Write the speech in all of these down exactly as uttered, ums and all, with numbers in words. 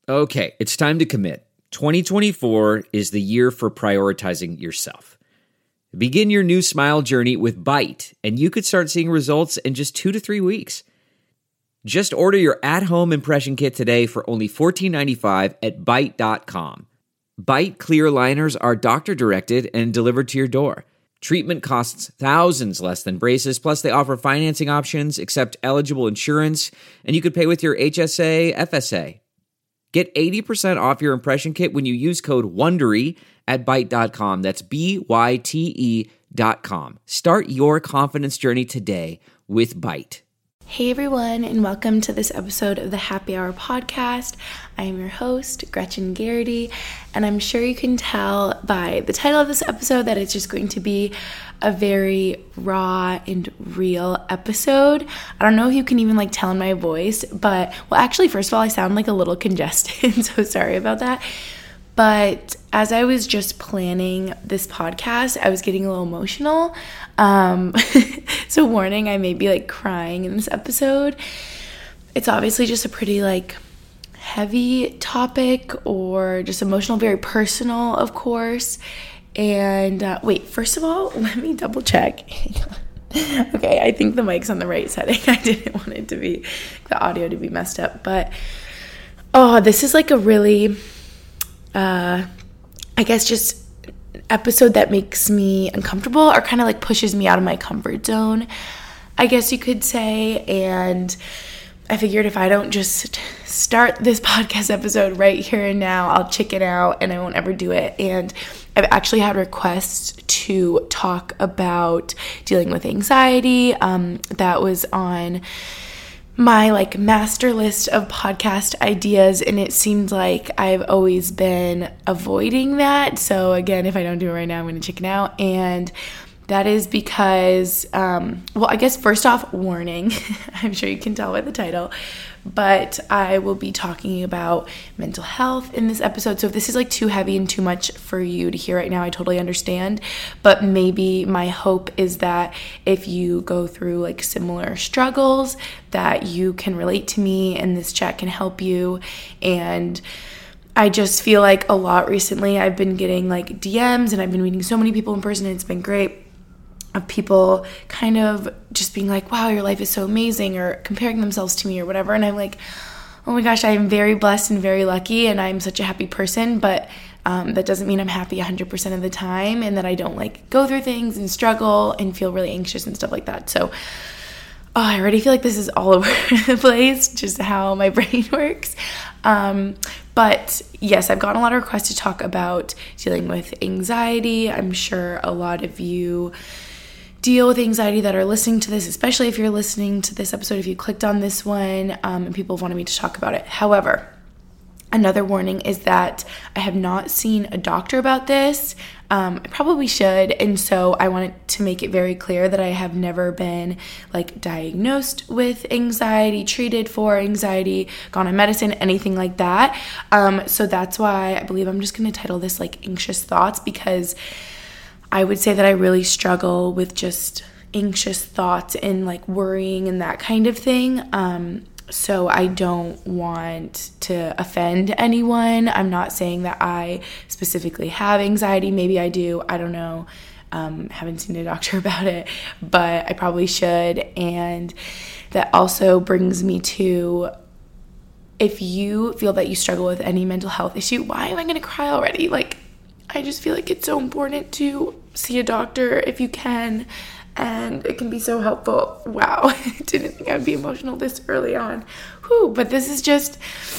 Okay, it's time to commit. twenty twenty-four is the year for prioritizing yourself. Begin your new smile journey with Byte, and you could start seeing results in just two to three weeks. Just order your at-home impression kit today for only fourteen ninety-five at byte dot com. Byte clear aligners are doctor-directed and delivered to your door. Treatment costs thousands less than braces, plus they offer financing options, accept eligible insurance, and you could pay with your H S A, F S A. Get eighty percent off your impression kit when you use code WONDERY at byte dot com. That's B Y T E dot com. Start your confidence journey today with Byte. Hey everyone, and welcome to this episode of the Happy Hour podcast. I am your host, Gretchen Garrity, and I'm sure you can tell by the title of this episode that it's just going to be a very raw and real episode. I don't know if you can even like tell in my voice, but, well, actually, first of all, I sound like a little congested, so sorry about that. But as I was just planning this podcast, I was getting a little emotional. Um, so warning, I may be like crying in this episode. It's obviously just a pretty like heavy topic or just emotional, very personal, of course. And uh, wait, first of all, let me double check. Okay, I think the mic's on the right setting. I didn't want it to be, the audio to be messed up. But, oh, this is like a really... Uh, I guess just episode that makes me uncomfortable or kind of like pushes me out of my comfort zone, I guess you could say. And I figured if I don't just start this podcast episode right here and now, I'll chicken out and I won't ever do it. And I've actually had requests to talk about dealing with anxiety. Um, that was on my like master list of podcast ideas, and it seemed like I've always been avoiding that. So again, if I don't do it right now, I'm going to chicken out. And that is because, um, well, I guess first off, warning, I'm sure you can tell by the title, but I will be talking about mental health in this episode. So if this is like too heavy and too much for you to hear right now, I totally understand. But maybe my hope is that if you go through like similar struggles, that you can relate to me and this chat can help you. And I just feel like a lot recently I've been getting like D Ms and I've been meeting so many people in person and it's been great, of people kind of just being like, wow, your life is so amazing, or comparing themselves to me or whatever. And I'm like, oh my gosh, I am very blessed and very lucky and I'm such a happy person. But um, that doesn't mean I'm happy one hundred percent of the time and that I don't like go through things and struggle and feel really anxious and stuff like that. So oh, I already feel like this is all over the place, just how my brain works. Um, but yes, I've gotten a lot of requests to talk about dealing with anxiety. I'm sure a lot of you deal with anxiety that are listening to this, especially if you're listening to this episode, if you clicked on this one, um, and people wanted me to talk about it. However, another warning is that I have not seen a doctor about this. Um, I probably should, and so I wanted to make it very clear that I have never been like diagnosed with anxiety, treated for anxiety, gone on medicine, anything like that. Um, so that's why I believe I'm just going to title this like Anxious Thoughts, because I would say that I really struggle with just anxious thoughts and like worrying and that kind of thing. Um, so I don't want to offend anyone. I'm not saying that I specifically have anxiety. Maybe I do. I don't know. Um, haven't seen a doctor about it, but I probably should. And that also brings me to, if you feel that you struggle with any mental health issue, why am I going to cry already? Like, I just feel like it's so important to see a doctor if you can, and it can be so helpful. Wow, I didn't think I'd be emotional this early on. Whew, but this is just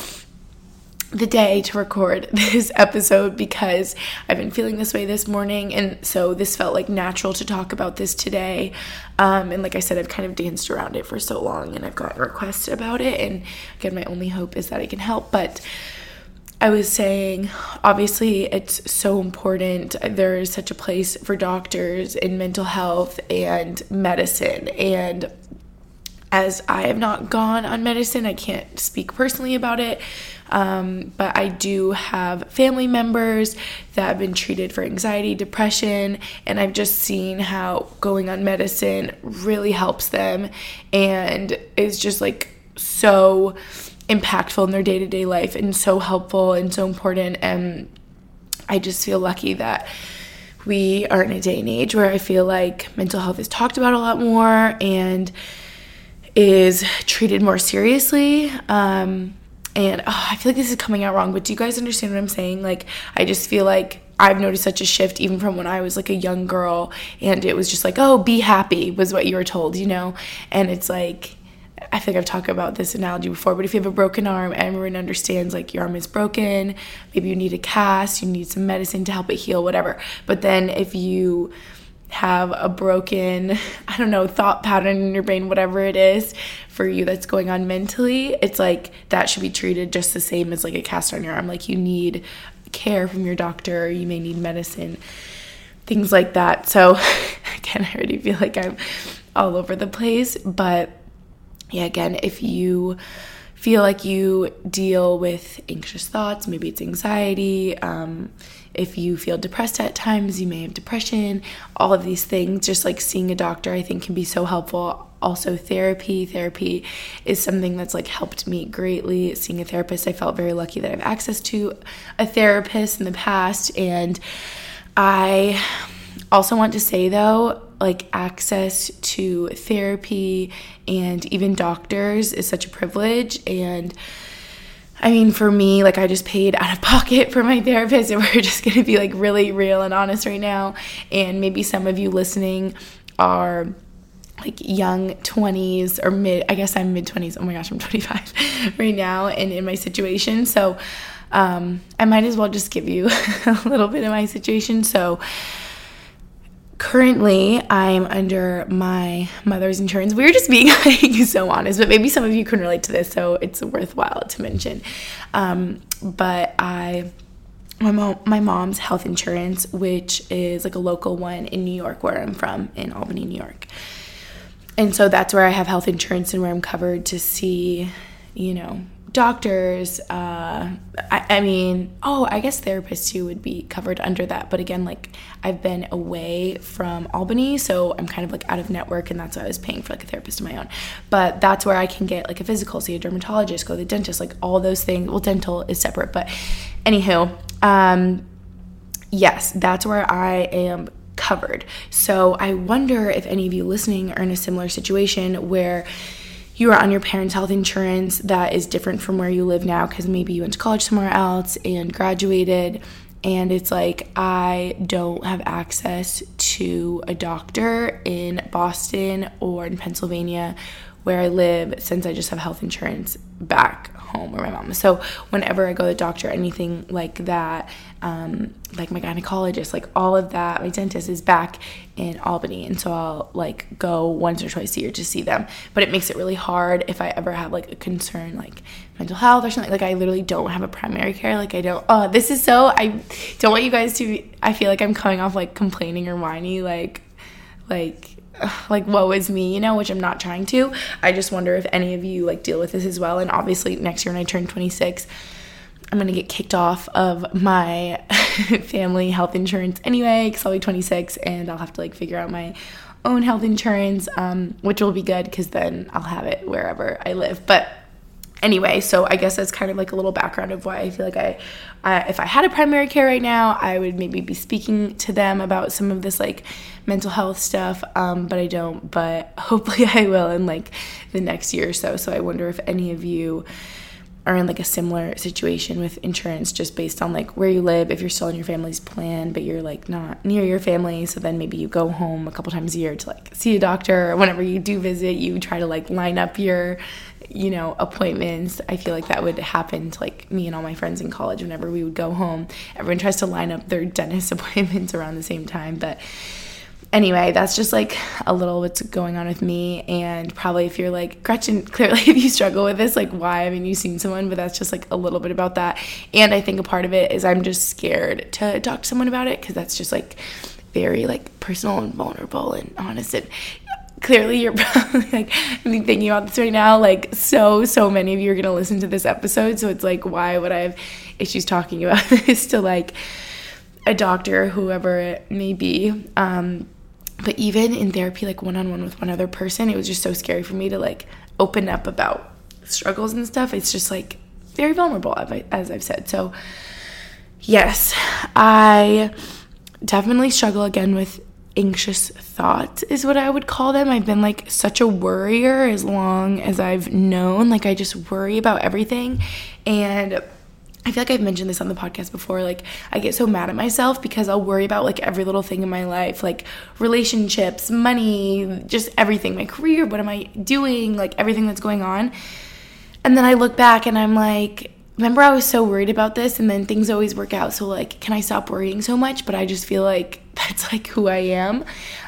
the day to record this episode because I've been feeling this way this morning, and so this felt like natural to talk about this today. Um, and like I said, I've kind of danced around it for so long, and I've gotten requests about it, and again, my only hope is that I can help. But I was saying, obviously, it's so important. There is such a place for doctors in mental health and medicine. And as I have not gone on medicine, I can't speak personally about it. Um, but I do have family members that have been treated for anxiety, depression, and I've just seen how going on medicine really helps them and is just like so impactful in their day-to-day life and so helpful and so important. And I just feel lucky that we are in a day and age where I feel like mental health is talked about a lot more and is treated more seriously. Um, and oh, I feel like this is coming out wrong, but do you guys understand what I'm saying? Like, I just feel like I've noticed such a shift even from when I was like a young girl, and it was just like, oh, be happy was what you were told, you know? And it's like, I think I've talked about this analogy before, but if you have a broken arm, everyone understands like your arm is broken, maybe you need a cast, you need some medicine to help it heal, whatever. But then if you have a broken, I don't know, thought pattern in your brain, whatever it is for you that's going on mentally, it's like that should be treated just the same as like a cast on your arm. Like you need care from your doctor, you may need medicine, things like that. So again, I already feel like I'm all over the place, but yeah, again, if you feel like you deal with anxious thoughts, maybe it's anxiety, um, if you feel depressed at times, you may have depression, all of these things, just like seeing a doctor, I think can be so helpful. Also therapy, therapy is something that's like helped me greatly. Seeing a therapist, I felt very lucky that I have access to a therapist in the past. And I also want to say though, like access to therapy and even doctors is such a privilege. And I mean, for me, like I just paid out of pocket for my therapist, and we're just going to be like really real and honest right now. And maybe some of you listening are like young twenties or mid, I guess I'm mid twenties. Oh my gosh, I'm twenty-five right now and in my situation. So um, I might as well just give you a little bit of my situation. So currently, I'm under my mother's insurance. We were just being like so honest, but maybe some of you can relate to this, so it's worthwhile to mention. Um, but I, my mom, my mom's health insurance, which is like a local one in New York, where I'm from, in Albany, New York. And so that's where I have health insurance and where I'm covered to see, you know, doctors, uh, I, I mean, oh, I guess therapists too would be covered under that. But again, like I've been away from Albany, so I'm kind of like out of network, and that's why I was paying for like a therapist of my own. But that's where I can get like a physical, see a dermatologist, go to the dentist, like all those things. Well, dental is separate, but anywho, um, yes, that's where I am covered. So I wonder if any of you listening are in a similar situation where you are on your parents' health insurance that is different from where you live now, because maybe you went to college somewhere else and graduated, and it's like, I don't have access to a doctor in Boston or in Pennsylvania where I live, since I just have health insurance back home where my mom is. So whenever I go to the doctor, anything like that, um, like my gynecologist, like all of that, my dentist is back in Albany, and so I'll like go once or twice a year to see them. But it makes it really hard if I ever have like a concern like mental health or something. Like I literally don't have a primary care. Like I don't, oh, this is so, I don't want you guys to, I feel like I'm coming off like complaining or whiny, like, like, like woe is me, you know, which I'm not trying to. I just wonder if any of you like deal with this as well. And obviously next year when I turn twenty-six, I'm gonna get kicked off of my family health insurance anyway, because I'll be twenty-six and I'll have to like figure out my own health insurance, um, which will be good because then I'll have it wherever I live. But anyway, so I guess that's kind of like a little background of why I feel like I, I, if I had a primary care right now, I would maybe be speaking to them about some of this like mental health stuff, um, but I don't, but hopefully I will in like the next year or so. So I wonder if any of you are in like a similar situation with insurance, just based on like where you live, if you're still in your family's plan, but you're like not near your family. So then maybe you go home a couple times a year to like see a doctor, or whenever you do visit, you try to like line up your, you know, appointments. I feel like that would happen to like me and all my friends in college. Whenever we would go home, everyone tries to line up their dentist appointments around the same time. But anyway, that's just like a little what's going on with me. And probably if you're like, Gretchen, clearly if you struggle with this, like why haven't you seen someone? But that's just like a little bit about that. And I think a part of it is I'm just scared to talk to someone about it, because that's just like very like personal and vulnerable and honest. And clearly you're probably like thinking about this right now, like so so many of you are going to listen to this episode, so it's like, why would I have issues talking about this to like a doctor, whoever it may be? Um but even in therapy, like one-on-one with one other person, it was just so scary for me to like open up about struggles and stuff, it's just like very vulnerable, as I've said. So yes, I definitely struggle again with anxious thoughts is what I would call them. I've been like such a worrier as long as I've known. Like I just worry about everything, and I feel like I've mentioned this on the podcast before. Like I get so mad at myself because I'll worry about like every little thing in my life, like relationships, money, just everything, my career, what am I doing, like everything that's going on. And then I look back and I'm like, remember I was so worried about this, and then things always work out. So like, can I stop worrying so much? But I just feel like that's like who I am.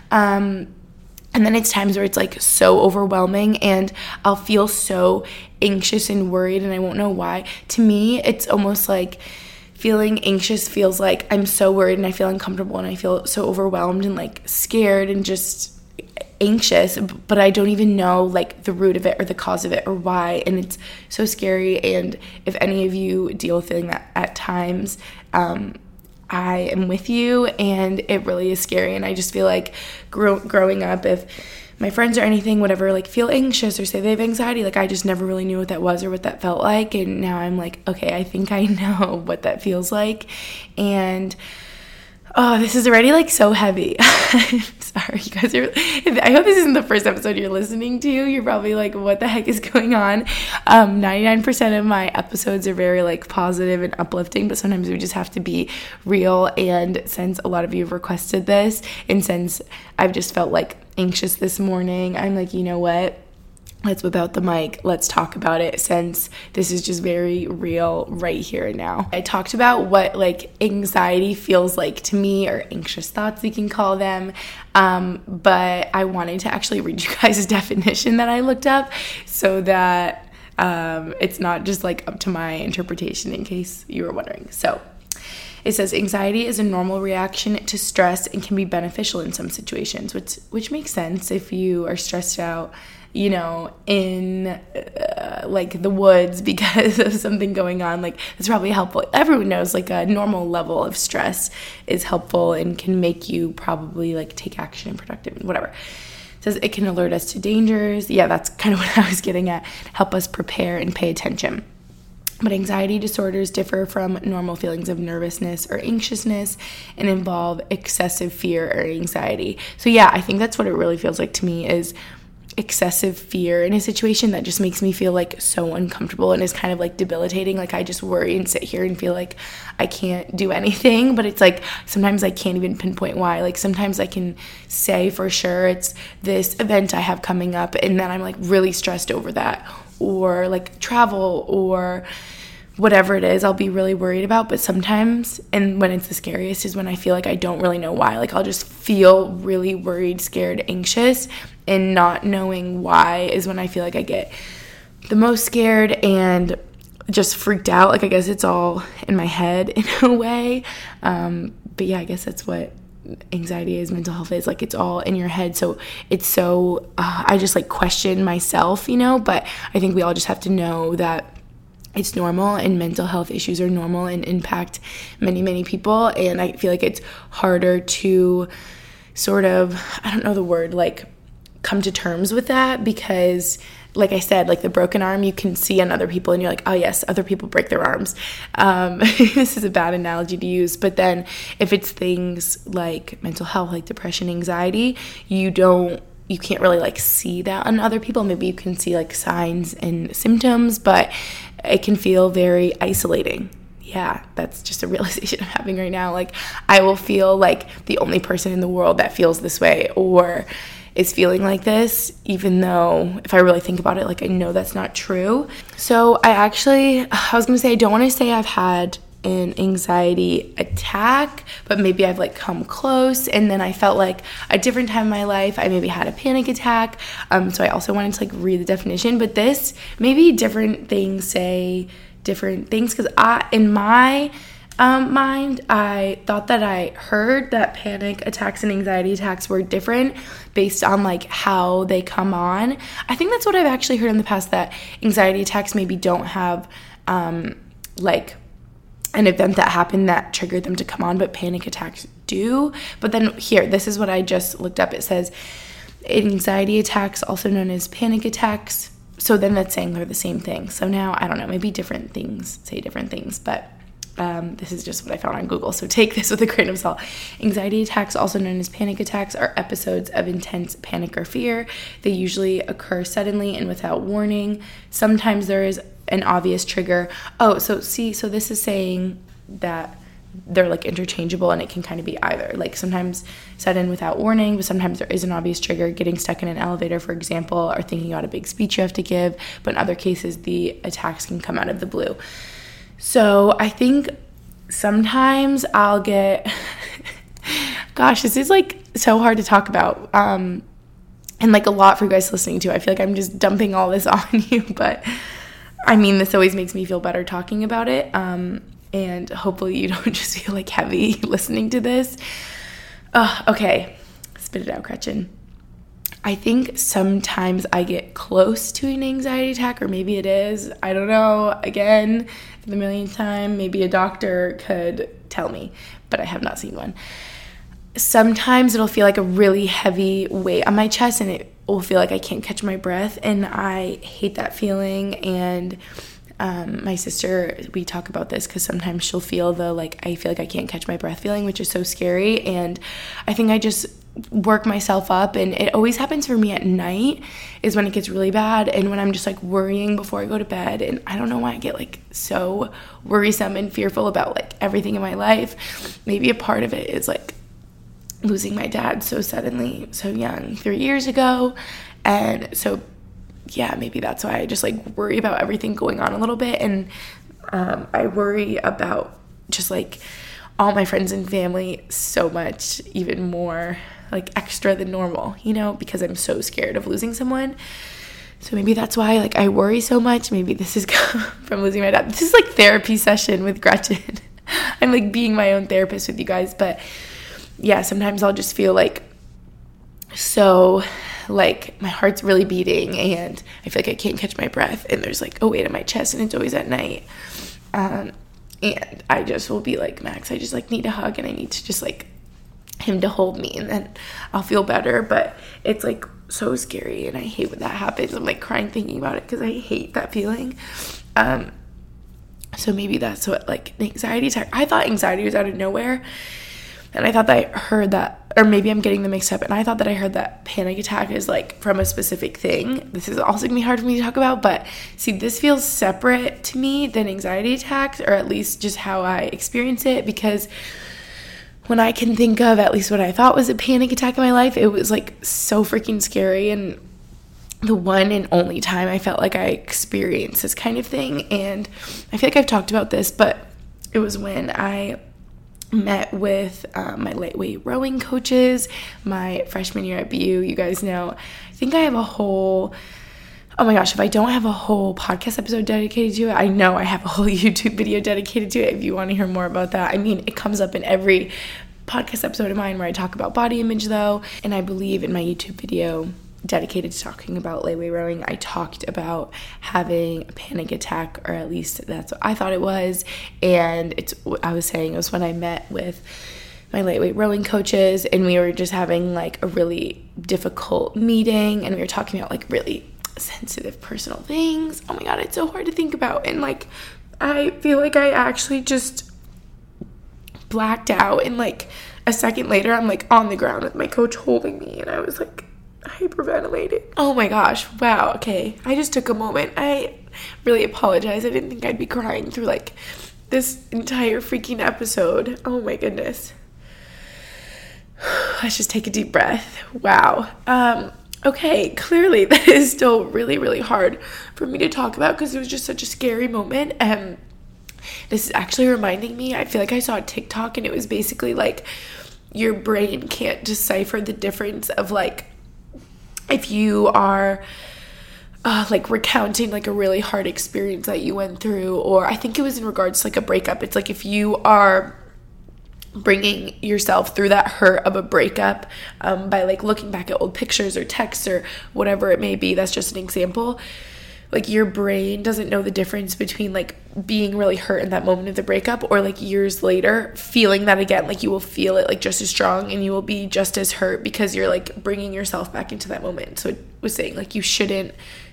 Um, and then it's times where it's like so overwhelming and I'll feel so anxious and worried and I won't know why. To me, it's almost like feeling anxious feels like I'm so worried and I feel uncomfortable and I feel so overwhelmed and like scared and just anxious, but I don't even know like the root of it or the cause of it or why, and it's so scary. And if any of you deal with feeling that at times, um, I am with you, and it really is scary. And I just feel like grow- growing up, if my friends or anything would ever like feel anxious or say they have anxiety, like I just never really knew what that was or what that felt like, and now I'm like, okay, I think I know what that feels like. And oh, this is already like so heavy. I'm sorry, you guys are, I hope this isn't the first episode you're listening to. You're probably like, what the heck is going on? Um, ninety-nine percent of my episodes are very like positive and uplifting, but sometimes we just have to be real. And since a lot of you have requested this, and since I've just felt like anxious this morning, I'm like, you know what? Let's whip out the mic. Let's talk about it, since this is just very real right here and now. I talked about what like anxiety feels like to me, or anxious thoughts we can call them. Um, but I wanted to actually read you guys a definition that I looked up so that um, it's not just like up to my interpretation, in case you were wondering. So it says anxiety is a normal reaction to stress and can be beneficial in some situations, which which makes sense if you are stressed out, you know, in uh, like the woods because of something going on. Like it's probably helpful. Everyone knows like a normal level of stress is helpful and can make you probably like take action and productive and whatever. It says it can alert us to dangers. Yeah, that's kind of what I was getting at. Help us prepare and pay attention. But anxiety disorders differ from normal feelings of nervousness or anxiousness and involve excessive fear or anxiety. So yeah, I think that's what it really feels like to me, is excessive fear in a situation that just makes me feel like so uncomfortable and is kind of like debilitating. Like I just worry and sit here and feel like I can't do anything, but it's like sometimes I can't even pinpoint why. Like sometimes I can say for sure it's this event I have coming up, and then I'm like really stressed over that, or like travel or whatever it is I'll be really worried about. But sometimes, and when it's the scariest, is when I feel like I don't really know why. Like I'll just feel really worried, scared, anxious, and not knowing why is when I feel like I get the most scared and just freaked out. Like I guess it's all in my head in a way. Um, but yeah, I guess that's what anxiety is, mental health is. Like it's all in your head. So it's so, uh, I just like question myself, you know, but I think we all just have to know that it's normal, and mental health issues are normal and impact many, many people. And I feel like it's harder to sort of, I don't know the word, like come to terms with that, because like I said, like the broken arm, you can see on other people and you're like, oh yes, other people break their arms. Um, this is a bad analogy to use, but then if it's things like mental health, like depression, anxiety, you don't, you can't really like see that on other people. Maybe you can see like signs and symptoms, but it can feel very isolating. Yeah, that's just a realization I'm having right now. Like I will feel like the only person in the world that feels this way or is feeling like this, even though if I really think about it, like I know that's not true. So I actually, I was gonna say, I don't want to say I've had an anxiety attack, but maybe I've like come close. And then I felt like a different time in my life, I maybe had a panic attack. Um, so I also wanted to like read the definition, but this, maybe different things say different things. Cause I, in my um, mind, I thought that I heard that panic attacks and anxiety attacks were different based on like how they come on. I think that's what I've actually heard in the past, that anxiety attacks maybe don't have um, like an event that happened that triggered them to come on, but panic attacks do. But then here, this is what I just looked up. It says anxiety attacks, also known as panic attacks, so then that's saying they're the same thing. So now, I don't know, maybe different things say different things, but um, this is just what I found on Google, so take this with a grain of salt. Anxiety attacks, also known as panic attacks, are episodes of intense panic or fear. They usually occur suddenly and without warning. Sometimes there is an obvious trigger. Oh, so see, so this is saying that they're like interchangeable, and it can kind of be either. Like sometimes sudden without warning, but sometimes there is an obvious trigger, getting stuck in an elevator, for example, or thinking about a big speech you have to give. But in other cases, the attacks can come out of the blue. So I think sometimes I'll get, gosh, this is like so hard to talk about. Um, and like a lot for you guys listening to. I feel like I'm just dumping all this on you, but I mean, this always makes me feel better talking about it. Um, and hopefully you don't just feel like heavy listening to this. Uh, okay, spit it out, Gretchen. I think sometimes I get close to an anxiety attack, or maybe it is. I don't know. Again, for the millionth time, maybe a doctor could tell me, but I have not seen one. Sometimes it'll feel like a really heavy weight on my chest, and it will feel like I can't catch my breath, and I hate that feeling. And um, my sister, we talk about this because sometimes she'll feel the, like, I feel like I can't catch my breath feeling, which is so scary. And I think I just work myself up, and it always happens for me at night is when it gets really bad, and when I'm just like worrying before I go to bed. And I don't know why I get like so worrisome and fearful about like everything in my life. Maybe a part of it is like losing my dad so suddenly, so young, three years ago. And so yeah, maybe that's why I just like worry about everything going on a little bit. And um, I worry about just like all my friends and family so much, even more like extra than normal, you know, because I'm so scared of losing someone. So maybe that's why like I worry so much. Maybe this is from losing my dad. This is like therapy session with Gretchen. I'm like being my own therapist with you guys. But yeah, sometimes I'll just feel like so like my heart's really beating, and I feel like I can't catch my breath, and there's like a weight on my chest, and it's always at night. Um, and I just will be like, Max, I just like need a hug, and I need to just like him to hold me, and then I'll feel better. But it's like so scary, and I hate when that happens. I'm like crying thinking about it because I hate that feeling. Um, so maybe that's what like the anxiety attack. I thought anxiety was out of nowhere, and I thought that I heard that, or maybe I'm getting them mixed up, and I thought that I heard that panic attack is like from a specific thing. This is also gonna be hard for me to talk about, but see, this feels separate to me than anxiety attacks, or at least just how I experience it, because when I can think of at least what I thought was a panic attack in my life, it was like so freaking scary, and the one and only time I felt like I experienced this kind of thing. And I feel like I've talked about this, but it was when I met with um, my lightweight rowing coaches my freshman year at B U. You guys know, I think I have a whole, oh my gosh, if I don't have a whole podcast episode dedicated to it, I know I have a whole YouTube video dedicated to it if you want to hear more about that. I mean, it comes up in every podcast episode of mine where I talk about body image though, and I believe in my YouTube video dedicated to talking about lightweight rowing, I talked about having a panic attack, or at least that's what I thought it was. And it's, I was saying it was when I met with my lightweight rowing coaches, and we were just having like a really difficult meeting, and we were talking about like really sensitive personal things. Oh my god, it's so hard to think about. And like I feel like I actually just blacked out, and like a second later I'm like on the ground with my coach holding me, and I was like hyperventilated. Oh my gosh, wow, okay, I just took a moment. I really apologize. I didn't think I'd be crying through like this entire freaking episode. Oh my goodness. Let's just take a deep breath. Wow. Um okay, clearly that is still really really hard for me to talk about because it was just such a scary moment. And this is actually reminding me, I feel like I saw a TikTok, and it was basically like your brain can't decipher the difference of like if you are uh, like recounting like a really hard experience that you went through, or I think it was in regards to like a breakup. It's like if you are bringing yourself through that hurt of a breakup um, by like looking back at old pictures or texts or whatever it may be, that's just an example. Like your brain doesn't know the difference between like being really hurt in that moment of the breakup or like years later feeling that again. Like you will feel it like just as strong, and you will be just as hurt because you're like bringing yourself back into that moment. So it was saying like you shouldn't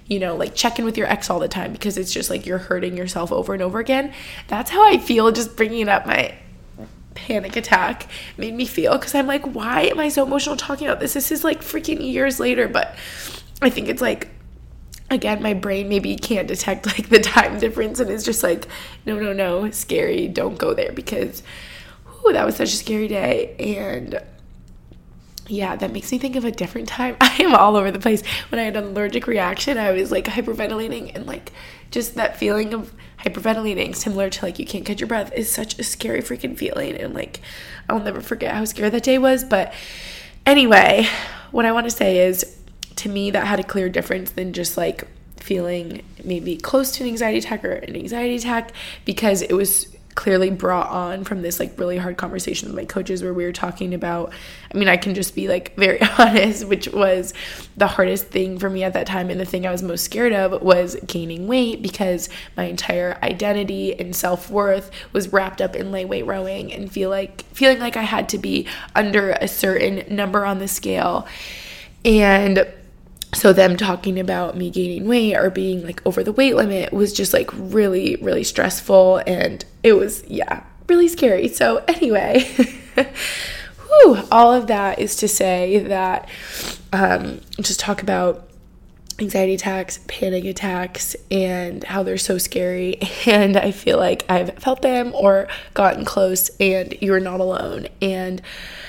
you know, like check in with your ex all the time because it's just like you're hurting yourself over and over again. That's how I feel just bringing up my panic attack made me feel, because I'm like, why am I so emotional talking about this? This is like freaking years later, but I think it's like, again, my brain maybe can't detect like the time difference and it's just like, no, no, no, scary, don't go there, because whew, that was such a scary day. And yeah, that makes me think of a different time. I am all over the place. When I had an allergic reaction, I was like hyperventilating, and like just that feeling of hyperventilating, similar to like you can't catch your breath, is such a scary freaking feeling. And like I'll never forget how scary that day was. But anyway, what I want to say is, to me, that had a clear difference than just like feeling maybe close to an anxiety attack or an anxiety attack, because it was clearly brought on from this like really hard conversation with my coaches where we were talking about, I mean, I can just be like very honest, which was the hardest thing for me at that time, and the thing I was most scared of was gaining weight, because my entire identity and self-worth was wrapped up in light weight rowing, and feel like feeling like I had to be under a certain number on the scale. And so them talking about me gaining weight or being like over the weight limit was just like really, really stressful. And it was, yeah, really scary. So anyway, whew, all of that is to say that um, just talk about anxiety attacks, panic attacks, and how they're so scary. And I feel like I've felt them or gotten close, and you're not alone. And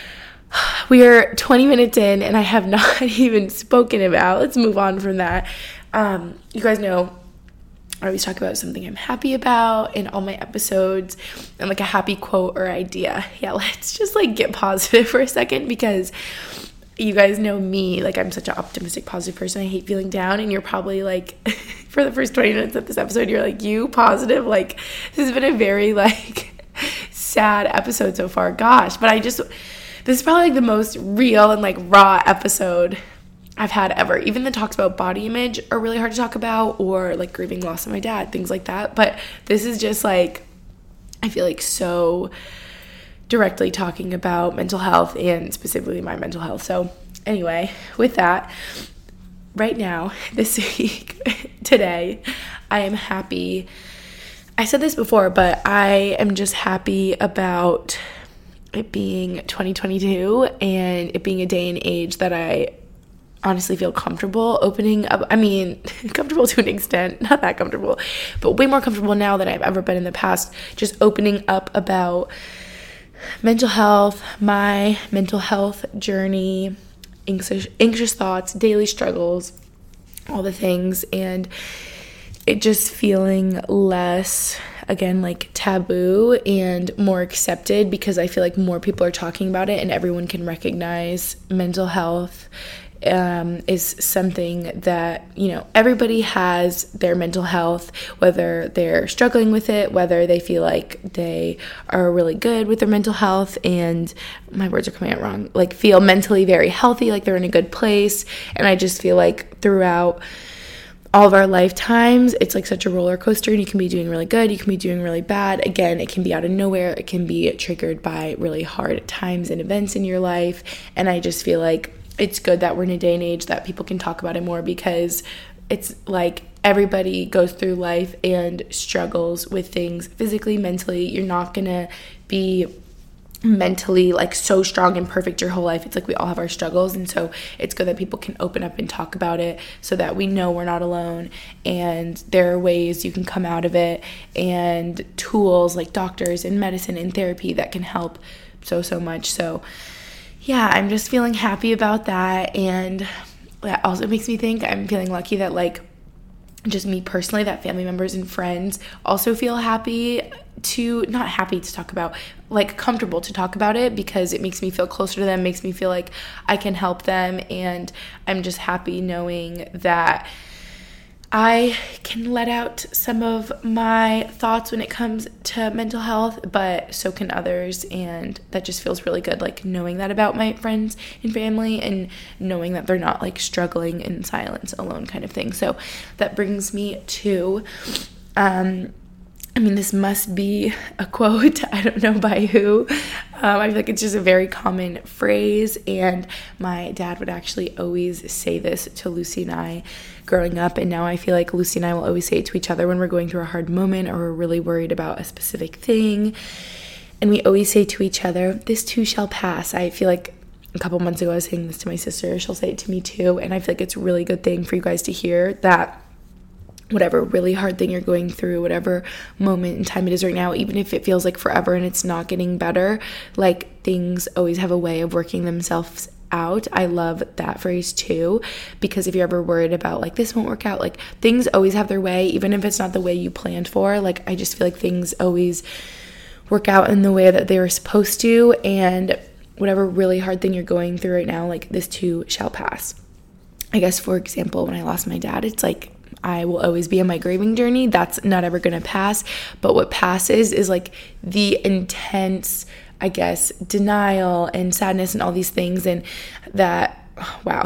we are twenty minutes in and I have not even spoken about, let's move on from that. Um, you guys know I always talk about something I'm happy about in all my episodes, and like a happy quote or idea. Yeah, let's just like get positive for a second, because you guys know me, like I'm such an optimistic, positive person. I hate feeling down, and you're probably like, for the first twenty minutes of this episode, you're like, you positive? Like, this has been a very like sad episode so far. Gosh, but I just... This is probably like the most real and like raw episode I've had ever. Even the talks about body image are really hard to talk about, or like grieving loss of my dad, things like that. But this is just like, I feel like so directly talking about mental health, and specifically my mental health. So anyway, with that, right now, this week, today, I am happy. I said this before, but I am just happy about it being twenty twenty-two and it being a day and age that I honestly feel comfortable opening up. I mean, comfortable to an extent, not that comfortable, but way more comfortable now than I've ever been in the past, just opening up about mental health, my mental health journey, anxious, anxious thoughts, daily struggles, all the things, and it just feeling less, again, like taboo and more accepted, because I feel like more people are talking about it and everyone can recognize mental health um, is something that, you know, everybody has their mental health, whether they're struggling with it, whether they feel like they are really good with their mental health, and my words are coming out wrong, like feel mentally very healthy, like they're in a good place. And I just feel like throughout all of our lifetimes, it's like such a roller coaster, and you can be doing really good, you can be doing really bad. Again, it can be out of nowhere, it can be triggered by really hard times and events in your life. And I just feel like it's good that we're in a day and age that people can talk about it more, because it's like everybody goes through life and struggles with things physically, mentally. You're not gonna be mentally like so strong and perfect your whole life. It's like we all have our struggles, and so it's good that people can open up and talk about it so that we know we're not alone, and there are ways you can come out of it, and tools like doctors and medicine and therapy that can help so so much. So yeah, I'm just feeling happy about that. And that also makes me think I'm feeling lucky that like just me personally, that family members and friends also feel happy to, not happy to talk about, like comfortable to talk about it, because it makes me feel closer to them, makes me feel like I can help them. And I'm just happy knowing that I can let out some of my thoughts when it comes to mental health, but so can others. And that just feels really good, like knowing that about my friends and family, and knowing that they're not like struggling in silence alone kind of thing. So that brings me to um I mean, this must be a quote. I don't know by who. Um, I feel like it's just a very common phrase. And my dad would actually always say this to Lucy and I growing up. And now I feel like Lucy and I will always say it to each other when we're going through a hard moment or we're really worried about a specific thing. And we always say to each other, this too shall pass. I feel like a couple months ago I was saying this to my sister. She'll say it to me too. And I feel like it's a really good thing for you guys to hear that whatever really hard thing you're going through, whatever moment in time it is right now, even if it feels like forever and it's not getting better, like things always have a way of working themselves out. I love that phrase too, because if you're ever worried about like this won't work out, like things always have their way, even if it's not the way you planned for. Like I just feel like things always work out in the way that they were supposed to, and whatever really hard thing you're going through right now, like this too shall pass. I guess, for example, when I lost my dad, it's like I will always be on my grieving journey. That's not ever going to pass. But what passes is like the intense, I guess, denial and sadness and all these things. And that, oh, wow.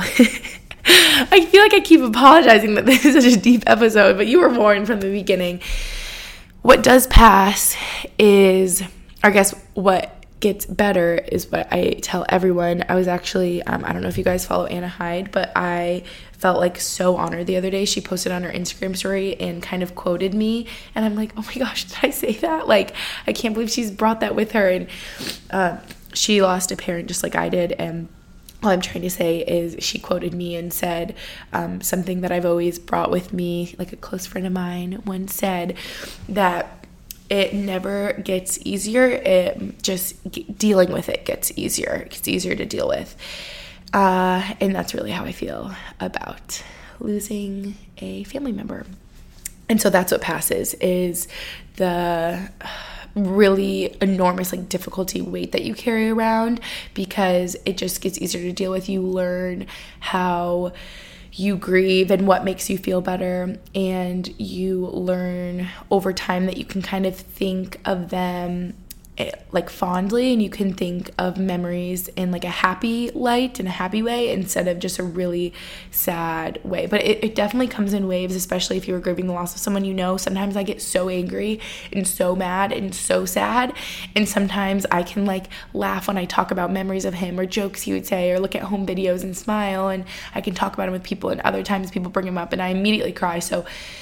I feel like I keep apologizing that this is such a deep episode, but you were warned from the beginning. What does pass is, I guess, what gets better is what I tell everyone. I was actually, um, I don't know if you guys follow Anna Hyde, but I felt like so honored the other day. She posted on her Instagram story and kind of quoted me, and I'm like, oh my gosh, did I say that? Like, I can't believe she's brought that with her. And uh, she lost a parent just like I did, and all I'm trying to say is she quoted me and said um, something that I've always brought with me. Like a close friend of mine once said that it never gets easier. It just dealing with it gets easier. It gets easier to deal with. Uh, and that's really how I feel about losing a family member. And so that's what passes, is the really enormous like difficulty weight that you carry around, because it just gets easier to deal with. You learn how you grieve and what makes you feel better, and you learn over time that you can kind of think of them like fondly, and you can think of memories in like a happy light, in a happy way, instead of just a really sad way. But it, it definitely comes in waves, especially if you were grieving the loss of someone you know. Sometimes I get so angry and so mad and so sad, and sometimes I can like laugh when I talk about memories of him or jokes he would say, or look at home videos and smile, and I can talk about him with people, and other times people bring him up and I immediately cry. So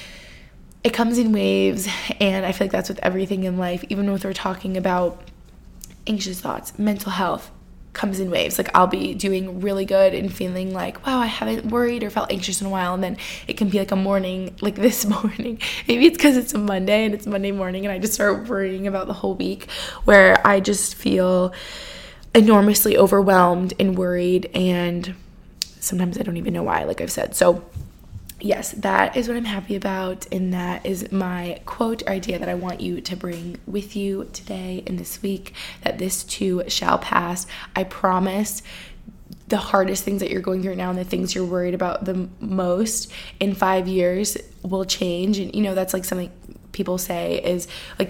it comes in waves, and I feel like that's with everything in life. Even when we're talking about anxious thoughts, mental health comes in waves. Like I'll be doing really good and feeling like, wow, I haven't worried or felt anxious in a while, and then it can be like a morning, like this morning. Maybe it's because it's a Monday and it's Monday morning and I just start worrying about the whole week, where I just feel enormously overwhelmed and worried, and sometimes I don't even know why, like I've said. So yes, that is what I'm happy about, and that is my quote or idea that I want you to bring with you today and this week, that this too shall pass. I promise the hardest things that you're going through now and the things you're worried about the most in five years will change. And, you know, that's like something people say is like,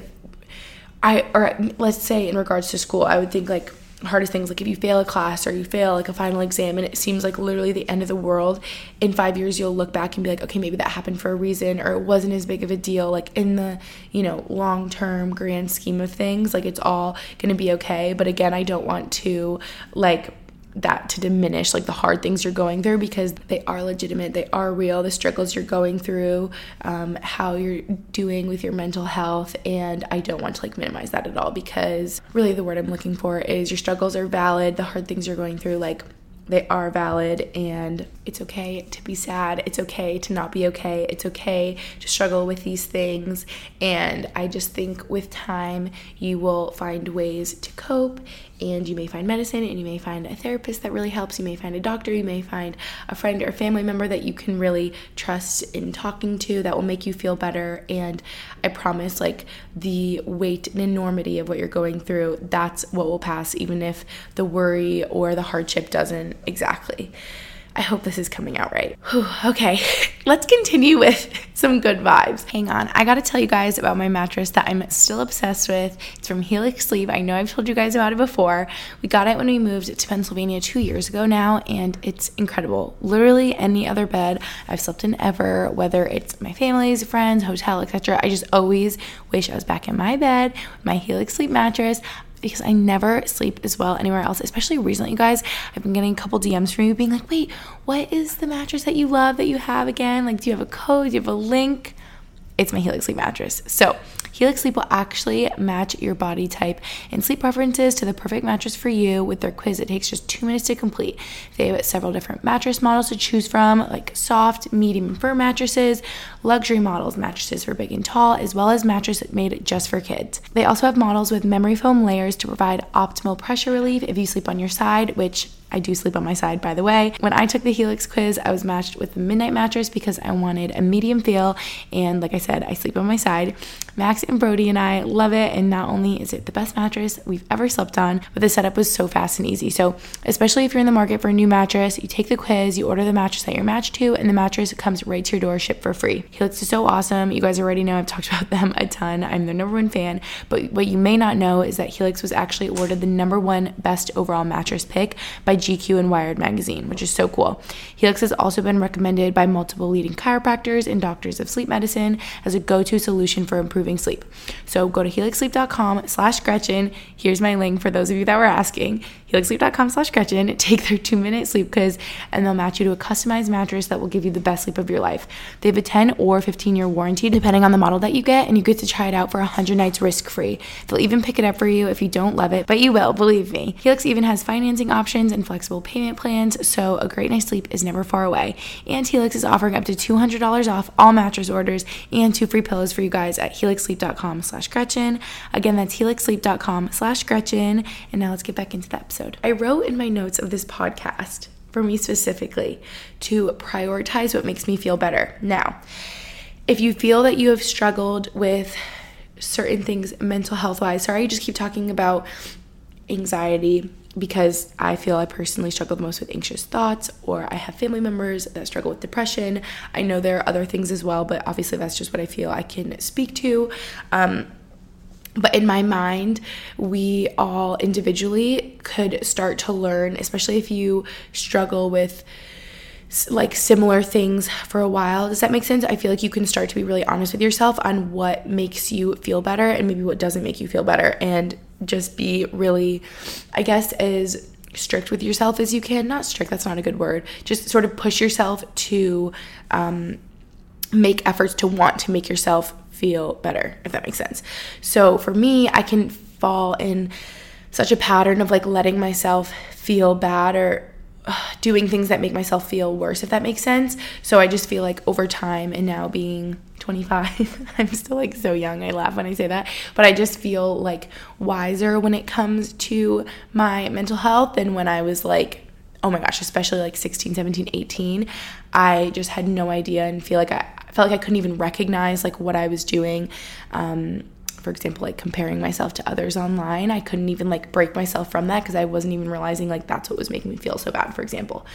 I, or let's say in regards to school, I would think like, hardest things, like if you fail a class or you fail like a final exam and it seems like literally the end of the world, in five years you'll look back and be like, okay, maybe that happened for a reason, or it wasn't as big of a deal. Like in the, you know, long-term grand scheme of things, like it's all gonna be okay. But again, I don't want to like that to diminish like the hard things you're going through, because they are legitimate, they are real, the struggles you're going through, um, how you're doing with your mental health, and I don't want to like minimize that at all, because really the word I'm looking for is your struggles are valid, the hard things you're going through, like they are valid, and it's okay to be sad, it's okay to not be okay, it's okay to struggle with these things. And I just think with time you will find ways to cope, and you may find medicine, and you may find a therapist that really helps, you may find a doctor, you may find a friend or a family member that you can really trust in talking to that will make you feel better. And I promise, like, the weight and enormity of what you're going through, that's what will pass, even if the worry or the hardship doesn't exactly. I hope this is coming out right. Whew, okay, let's continue with some good vibes. Hang on, I gotta tell you guys about my mattress that I'm still obsessed with. It's from Helix Sleep. I know I've told you guys about it before. We got it when we moved to Pennsylvania two years ago now, and it's incredible. Literally any other bed I've slept in ever, whether it's my family's, friends, hotel, et cetera. I just always wish I was back in my bed with my Helix Sleep mattress, because I never sleep as well anywhere else, especially recently, you guys. I've been getting a couple D Ms from you being like, wait, what is the mattress that you love that you have again? Like, do you have a code? Do you have a link? It's my Helix Sleep mattress. So Helix Sleep will actually match your body type and sleep preferences to the perfect mattress for you with their quiz. It takes just two minutes to complete. They have several different mattress models to choose from, like soft, medium, and firm mattresses, luxury models, mattresses for big and tall, as well as mattresses made just for kids. They also have models with memory foam layers to provide optimal pressure relief if you sleep on your side, which I do sleep on my side, by the way. When I took the Helix quiz, I was matched with the Midnight mattress because I wanted a medium feel, and like I said, I sleep on my side. Max and Brody and I love it, and not only is it the best mattress we've ever slept on, but the setup was so fast and easy. So especially if you're in the market for a new mattress, you take the quiz, you order the mattress that you're matched to, and the mattress comes right to your door, shipped for free. Helix is so awesome. You guys already know I've talked about them a ton. I'm their number one fan, but what you may not know is that Helix was actually awarded the number one best overall mattress pick by G Q and Wired magazine, which is so cool. Helix has also been recommended by multiple leading chiropractors and doctors of sleep medicine as a go-to solution for improving sleep. So go to helix sleep dot com slash Gretchen. Here's my link for those of you that were asking. helix sleep dot com slash Gretchen. Take their two-minute sleep quiz, and they'll match you to a customized mattress that will give you the best sleep of your life. They have a ten or fifteen-year warranty, depending on the model that you get, and you get to try it out for one hundred nights risk-free. They'll even pick it up for you if you don't love it, but you will, believe me. Helix even has financing options and flexible payment plans, so a great night's sleep is never far away. And Helix is offering up to two hundred dollars off all mattress orders and two free pillows for you guys at helix sleep dot com slash Gretchen. Again, that's helix sleep dot com slash Gretchen. And now let's get back into the episode. I wrote in my notes of this podcast, for me specifically, to prioritize what makes me feel better. Now, if you feel that you have struggled with certain things mental health wise, sorry, I just keep talking about anxiety because I feel I personally struggle the most with anxious thoughts, or I have family members that struggle with depression. I know there are other things as well, but obviously that's just what I feel I can speak to. Um, But in my mind, we all individually could start to learn, especially if you struggle with like similar things for a while. Does that make sense? I feel like you can start to be really honest with yourself on what makes you feel better and maybe what doesn't make you feel better, and just be really, I guess, as strict with yourself as you can. Not strict, that's not a good word. Just sort of push yourself to um, make efforts to want to make yourself feel better, if that makes sense. So for me, I can fall in such a pattern of like letting myself feel bad or uh, doing things that make myself feel worse, if that makes sense. So I just feel like over time, and now being twenty-five, I'm still like so young, I laugh when I say that, but I just feel like wiser when it comes to my mental health than when I was like, oh my gosh, especially like sixteen, seventeen, eighteen. I just had no idea and feel like I felt like I couldn't even recognize like what I was doing. Um, for example, like comparing myself to others online. I couldn't even like break myself from that because I wasn't even realizing like that's what was making me feel so bad, for example.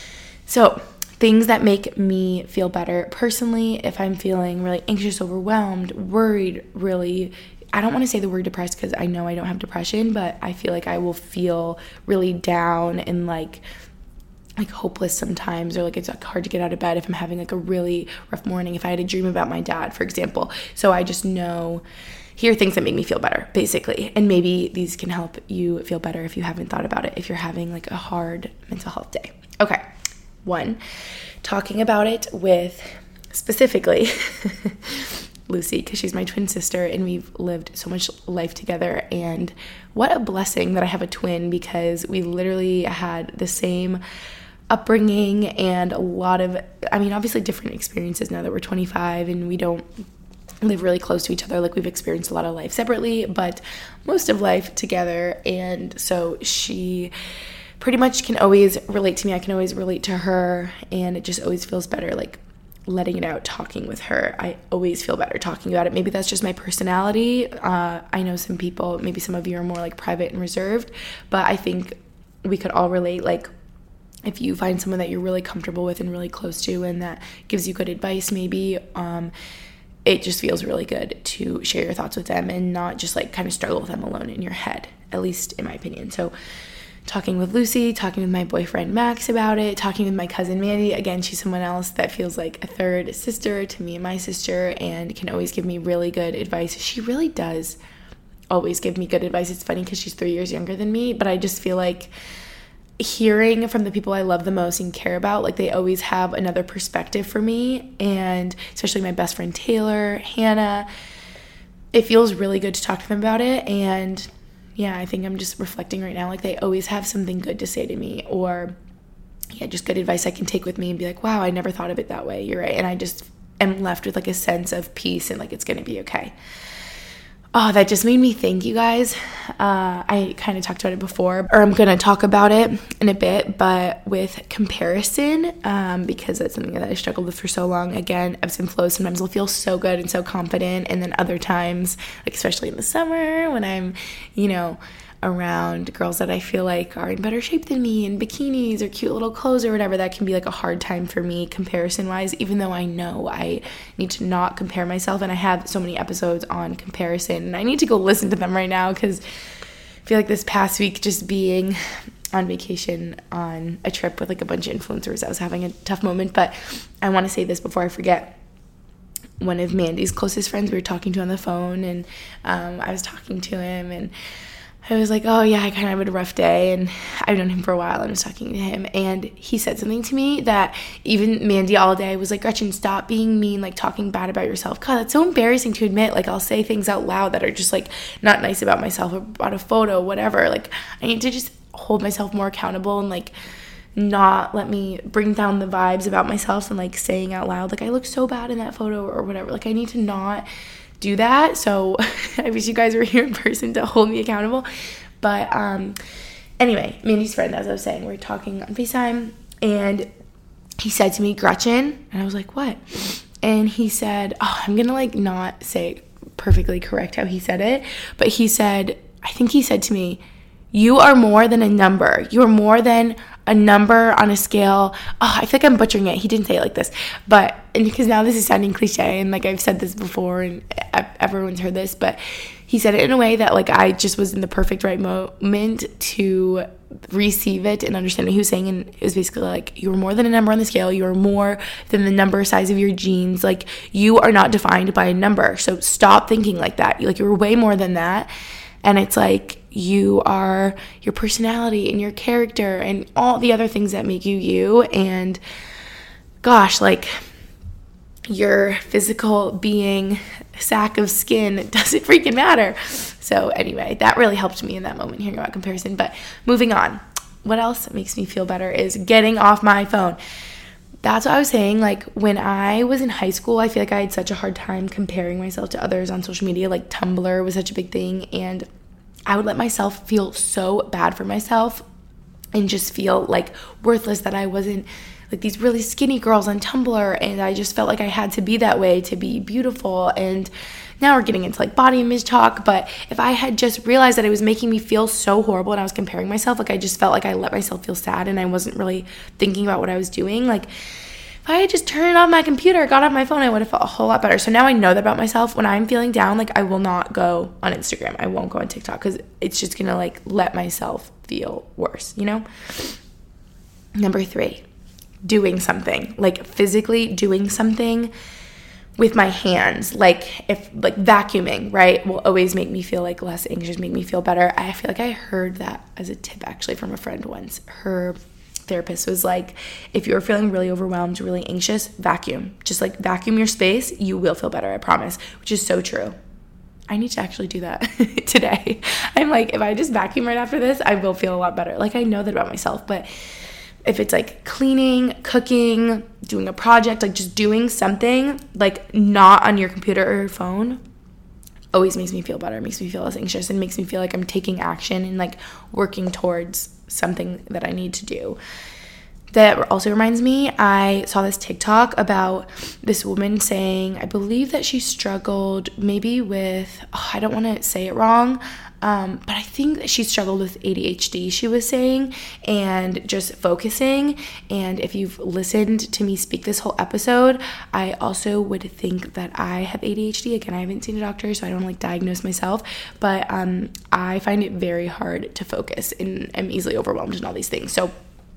So things that make me feel better personally, if I'm feeling really anxious, overwhelmed, worried, really, I don't want to say the word depressed because I know I don't have depression, but I feel like I will feel really down and like like hopeless sometimes, or like it's like hard to get out of bed if I'm having like a really rough morning, if I had a dream about my dad, for example. So I just know, here are things that make me feel better, basically. And maybe these can help you feel better if you haven't thought about it, if you're having like a hard mental health day. Okay, one, talking about it with specifically Lucy, because she's my twin sister and we've lived so much life together. And what a blessing that I have a twin, because we literally had the same upbringing and a lot of, I mean, obviously different experiences now that we're twenty-five and we don't live really close to each other. Like we've experienced a lot of life separately, but most of life together. And so she pretty much can always relate to me. I can always relate to her, and it just always feels better, like letting it out, talking with her. I always feel better talking about it. Maybe that's just my personality. Uh, I know some people, maybe some of you are more like private and reserved, but I think we could all relate. Like if you find someone that you're really comfortable with and really close to and that gives you good advice maybe, um, it just feels really good to share your thoughts with them and not just like kind of struggle with them alone in your head, at least in my opinion. So talking with Lucy, talking with my boyfriend Max about it, talking with my cousin Mandy, again, she's someone else that feels like a third sister to me and my sister and can always give me really good advice. She really does always give me good advice. It's funny because she's three years younger than me, but I just feel like hearing from the people I love the most and care about, like they always have another perspective for me, and especially my best friend Taylor, Hannah, it feels really good to talk to them about it. And yeah, I think I'm just reflecting right now, like they always have something good to say to me, or yeah, just good advice I can take with me and be like, wow, I never thought of it that way, you're right. And I just am left with like a sense of peace and like it's gonna be okay. Oh, that just made me think, you guys. Uh, I kind of talked about it before, or I'm going to talk about it in a bit, but with comparison, um, because that's something that I struggled with for so long. Again, ebbs and flows. Sometimes I'll feel so good and so confident, and then other times, like especially in the summer when I'm, you know, around girls that I feel like are in better shape than me in bikinis or cute little clothes or whatever, that can be like a hard time for me comparison wise, even though I know I need to not compare myself. And I have so many episodes on comparison and I need to go listen to them right now because I feel like this past week just being on vacation on a trip with like a bunch of influencers, I was having a tough moment. But I want to say this before I forget. One of Mandy's closest friends we were talking to on the phone, and um, I was talking to him and I was like, oh yeah, I kind of had a rough day, and I've known him for a while, and I was talking to him, and he said something to me that even Mandy all day was like, Gretchen, stop being mean, like talking bad about yourself. God, that's so embarrassing to admit. Like I'll say things out loud that are just like not nice about myself or about a photo, whatever. Like I need to just hold myself more accountable and like not let me bring down the vibes about myself and like saying out loud, like I look so bad in that photo or whatever. Like I need to not do that. So I wish you guys were here in person to hold me accountable. But um anyway, Mandy's friend, as I was saying, we were talking on FaceTime, and he said to me, Gretchen, and I was like, what? And he said, oh, I'm gonna like not say perfectly correct how he said it, but he said, I think he said to me, you are more than a number. You are more than a number on a scale. Oh, I feel like I'm butchering it. He didn't say it like this, but, and because now this is sounding cliche, and like I've said this before and everyone's heard this, but he said it in a way that like I just was in the perfect right moment to receive it and understand what he was saying. And it was basically like, you are more than a number on the scale. You are more than the number size of your jeans. Like you are not defined by a number. So stop thinking like that. Like you're way more than that. And it's like, you are your personality and your character and all the other things that make you you. And gosh, like your physical being, sack of skin, doesn't freaking matter. So anyway, that really helped me in that moment hearing about comparison. But moving on, what else makes me feel better is getting off my phone. That's what I was saying. Like when I was in high school, I feel like I had such a hard time comparing myself to others on social media. Like Tumblr was such a big thing, and I would let myself feel so bad for myself and just feel like worthless, that I wasn't like these really skinny girls on Tumblr, and I just felt like I had to be that way to be beautiful. And now we're getting into like body image talk, but if I had just realized that it was making me feel so horrible and I was comparing myself, like I just felt like I let myself feel sad and I wasn't really thinking about what I was doing. Like if I had just turned off my computer, got off my phone, I would have felt a whole lot better. So now I know that about myself. When I'm feeling down, like I will not go on Instagram. I won't go on TikTok because it's just going to like let myself feel worse, you know? Number three, doing something, like physically doing something with my hands. Like if like vacuuming, right, will always make me feel like less anxious, make me feel better. I feel like I heard that as a tip actually from a friend once. Her therapist was like, if you're feeling really overwhelmed, really anxious, vacuum. Just like vacuum your space, you will feel better, I promise, which is so true. I need to actually do that today. I'm like, if I just vacuum right after this, I will feel a lot better. Like I know that about myself, but if it's like cleaning, cooking, doing a project, like just doing something like not on your computer or your phone, always makes me feel better, makes me feel less anxious, and makes me feel like I'm taking action and like working towards something that I need to do. That also reminds me, I saw this TikTok about this woman saying, I believe that she struggled maybe with, oh, I don't want to say it wrong, Um, but I think that she struggled with A D H D, she was saying, and just focusing. And if you've listened to me speak this whole episode, I also would think that I have A D H D. Again, I haven't seen a doctor, so I don't like diagnose myself, but um, I find it very hard to focus and am easily overwhelmed and all these things. So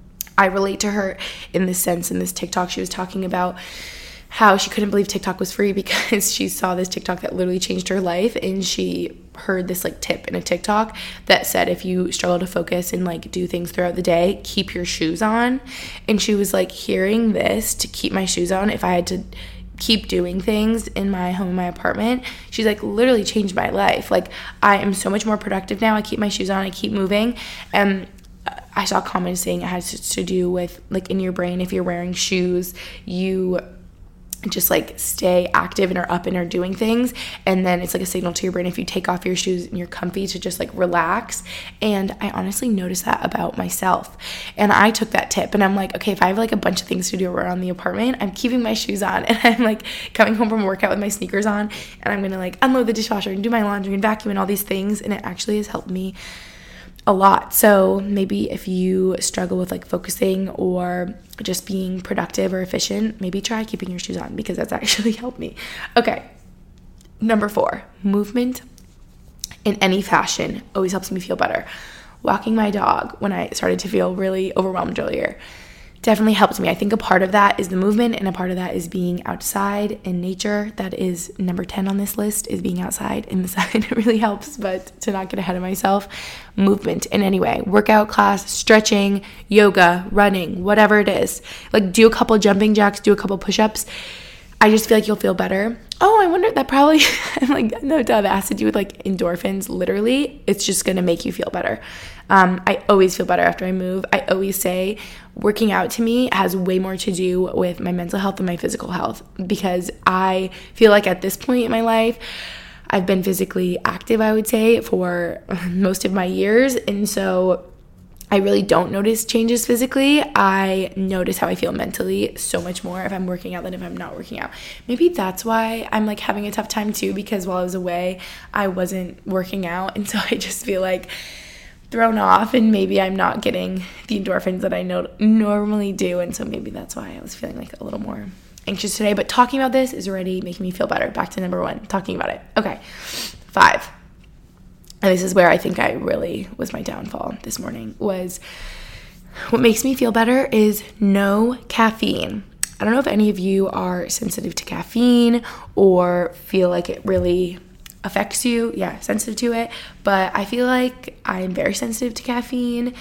I relate to her in this sense. In this TikTok, she was talking about how she couldn't believe TikTok was free because she saw this TikTok that literally changed her life, and she heard this like tip in a TikTok that said if you struggle to focus and like do things throughout the day, keep your shoes on. And she was like, hearing this, to keep my shoes on if I had to keep doing things in my home, in my apartment, she's like, literally changed my life. Like, I am so much more productive now. I keep my shoes on, I keep moving. And I saw comments saying it has to do with like in your brain, if you're wearing shoes, you just like stay active and are up and are doing things, and then it's like a signal to your brain if you take off your shoes and you're comfy to just like relax. And I honestly noticed that about myself, and I took that tip, and I'm like, okay, if I have like a bunch of things to do around the apartment, I'm keeping my shoes on, and I'm like coming home from a workout with my sneakers on, and I'm gonna like unload the dishwasher and do my laundry and vacuum and all these things, and it actually has helped me a lot. So maybe if you struggle with like focusing or just being productive or efficient, maybe try keeping your shoes on, because that's actually helped me. Okay, number four, movement in any fashion always helps me feel better. Walking my dog when I started to feel really overwhelmed earlier definitely helped me. I think a part of that is the movement, and a part of that is being outside in nature. That is number ten on this list, is being outside in the sun. It really helps, but to not get ahead of myself, movement in any way, workout class, stretching, yoga, running, whatever it is. Like, do a couple jumping jacks, do a couple push-ups. I just feel like you'll feel better. Oh, I wonder, that probably, I'm like, no doubt that has to do with like endorphins. Literally, it's just going to make you feel better. Um, I always feel better after I move. I always say working out to me has way more to do with my mental health than my physical health, because I feel like at this point in my life, I've been physically active, I would say, for most of my years. And so I really don't notice changes physically. I notice how I feel mentally so much more if I'm working out than if I'm not working out. Maybe that's why I'm like having a tough time too, because while I was away, I wasn't working out. And so I just feel like thrown off, and maybe I'm not getting the endorphins that I know normally do. And so maybe that's why I was feeling like a little more anxious today. But talking about this is already making me feel better. Back to number one, talking about it. Okay, five. And this is where I think I really was my downfall this morning, was what makes me feel better is no caffeine. I don't know if any of you are sensitive to caffeine or feel like it really affects you. Yeah, sensitive to it. But I feel like I'm very sensitive to caffeine,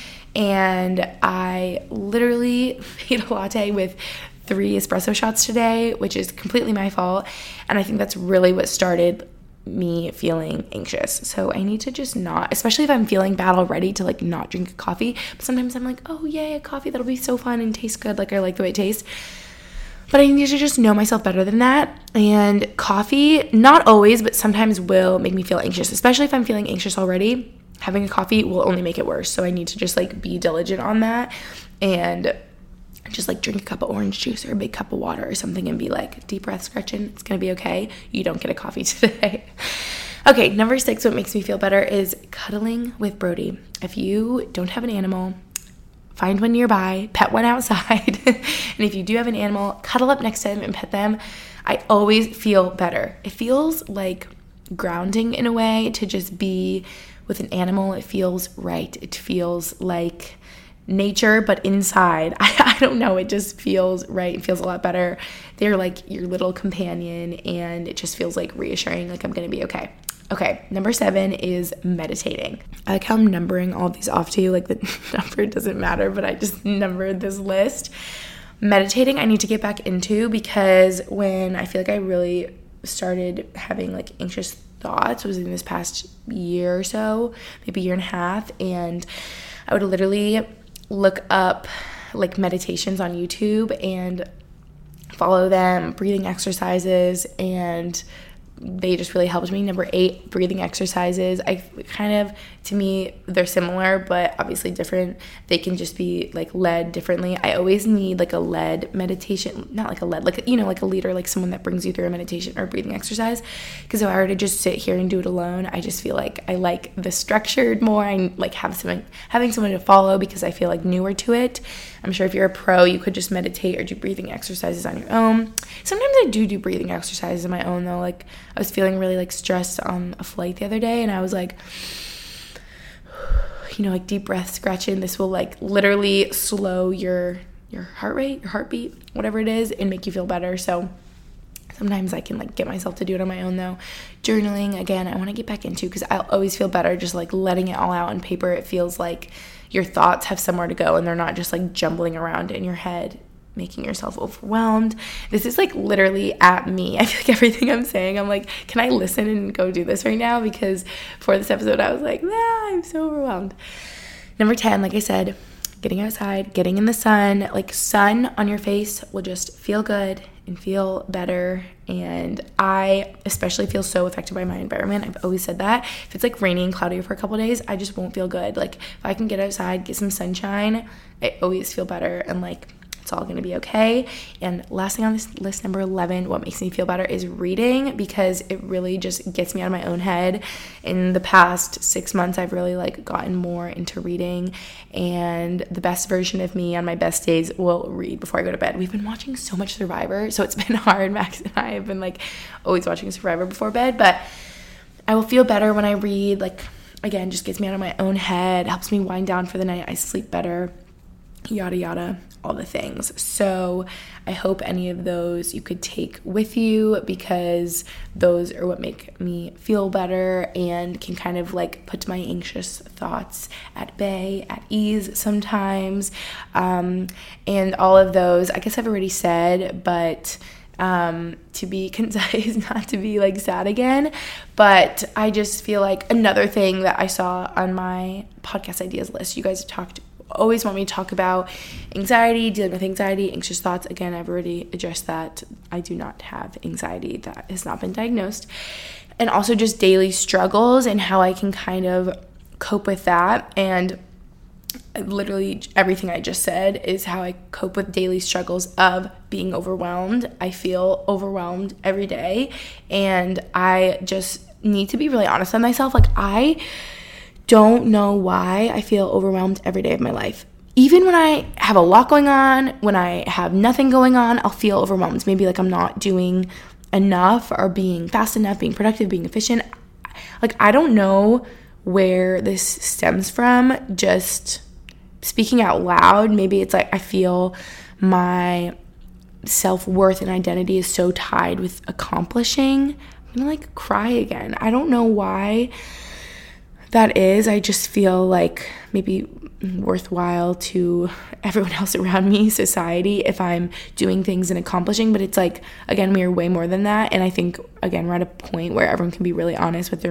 and I literally made a latte with three espresso shots today, which is completely my fault. And I think that's really what started me feeling anxious. So I need to just not, especially if I'm feeling bad already, to like not drink coffee. But sometimes I'm like, oh yay, a coffee, that'll be so fun and taste good. Like, I like the way it tastes. But I need to just know myself better than that. And coffee, not always, but sometimes will make me feel anxious, especially if I'm feeling anxious already. Having a coffee will only make it worse. So I need to just like be diligent on that, and just like drink a cup of orange juice or a big cup of water or something, and be like, deep breaths, Gretchen, it's gonna be okay. You don't get a coffee today. Okay, number six, what makes me feel better is cuddling with Brody. If you don't have an animal, find one nearby, pet one outside. And if you do have an animal, cuddle up next to them and pet them. I always feel better. It feels like grounding in a way to just be with an animal. It feels right. It feels like nature, but inside. I, I don't know. It just feels right. It feels a lot better. They're like your little companion, and it just feels like reassuring, like I'm going to be okay. Okay, number seven is meditating. I like how I'm numbering all these off to you. Like, the number doesn't matter, but I just numbered this list. Meditating, I need to get back into, because when I feel like I really started having like anxious thoughts was in this past year or so, maybe year and a half, and I would literally look up like meditations on YouTube and follow them, breathing exercises, and they just really helped me. Number eight, breathing exercises. I kind of, to me, they're similar, but obviously different. They can just be like led differently. I always need like a led meditation, not like a led, like, you know, like a leader, like someone that brings you through a meditation or a breathing exercise. Because if I were to just sit here and do it alone, I just feel like I like the structured more. I like have someone, having someone to follow because I feel like newer to it. I'm sure if you're a pro, you could just meditate or do breathing exercises on your own. Sometimes I do do breathing exercises on my own though. Like I was feeling really like stressed on a flight the other day and I was like, you know, like deep breath, scratching. This will like literally slow your your heart rate, your heartbeat, whatever it is, and make you feel better. So sometimes I can like get myself to do it on my own though. Journaling, again, I want to get back into because I always feel better just like letting it all out on paper. It feels like your thoughts have somewhere to go and they're not just like jumbling around in your head, making yourself overwhelmed. This is like literally at me. I feel like everything I'm saying, I'm like, can I listen and go do this right now? Because for this episode, I was like, nah, I'm so overwhelmed. Number ten, like I said, getting outside, getting in the sun. Like sun on your face will just feel good and feel better. And I especially feel so affected by my environment. I've always said that. If it's like rainy and cloudy for a couple of days, I just won't feel good. Like if I can get outside, get some sunshine, I always feel better and like it's all going to be okay. And last thing on this list, number eleven, what makes me feel better is reading, because it really just gets me out of my own head. In the past six months, I've really like gotten more into reading, and the best version of me on my best days will read before I go to bed. We've been watching so much Survivor, so it's been hard. Max and I have been like always watching Survivor before bed, but I will feel better when I read. Like, again, just gets me out of my own head, helps me wind down for the night. I sleep better, yada yada, all the things. So I hope any of those you could take with you, because those are what make me feel better and can kind of like put my anxious thoughts at bay, at ease sometimes. Um, and all of those, I guess I've already said, but um, to be concise, not to be like sad again. But I just feel like another thing that I saw on my podcast ideas list, you guys have talked always want me to talk about anxiety, dealing with anxiety, anxious thoughts. Again, I've already addressed that. I do not have anxiety. That has not been diagnosed. And also just daily struggles and how I can kind of cope with that. And literally everything I just said is how I cope with daily struggles of being overwhelmed. I feel overwhelmed every day, and I just need to be really honest with myself. Like, I don't know why I feel overwhelmed every day of my life. Even when I have a lot going on, when I have nothing going on, I'll feel overwhelmed. Maybe like I'm not doing enough or being fast enough, being productive, being efficient. Like, I don't know where this stems from. Just speaking out loud, maybe it's like I feel my self-worth and identity is so tied with accomplishing. I'm gonna like cry again. I don't know why that is. I just feel like maybe worthwhile to everyone else around me, society, if I'm doing things and accomplishing. But it's like, again, we are way more than that. And I think, again, we're at a point where everyone can be really honest with their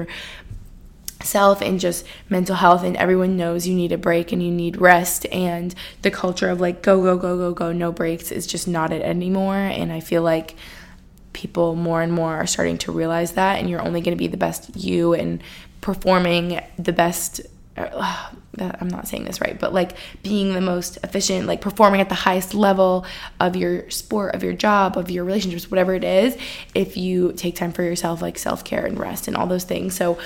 self and just mental health, and everyone knows you need a break and you need rest. And the culture of like go, go, go, go, go, no breaks is just not it anymore. And I feel like people more and more are starting to realize that, and you're only going to be the best you and performing the best, uh, I'm not saying this right, but like being the most efficient, like performing at the highest level of your sport, of your job, of your relationships, whatever it is, if you take time for yourself, like self-care and rest and all those things. So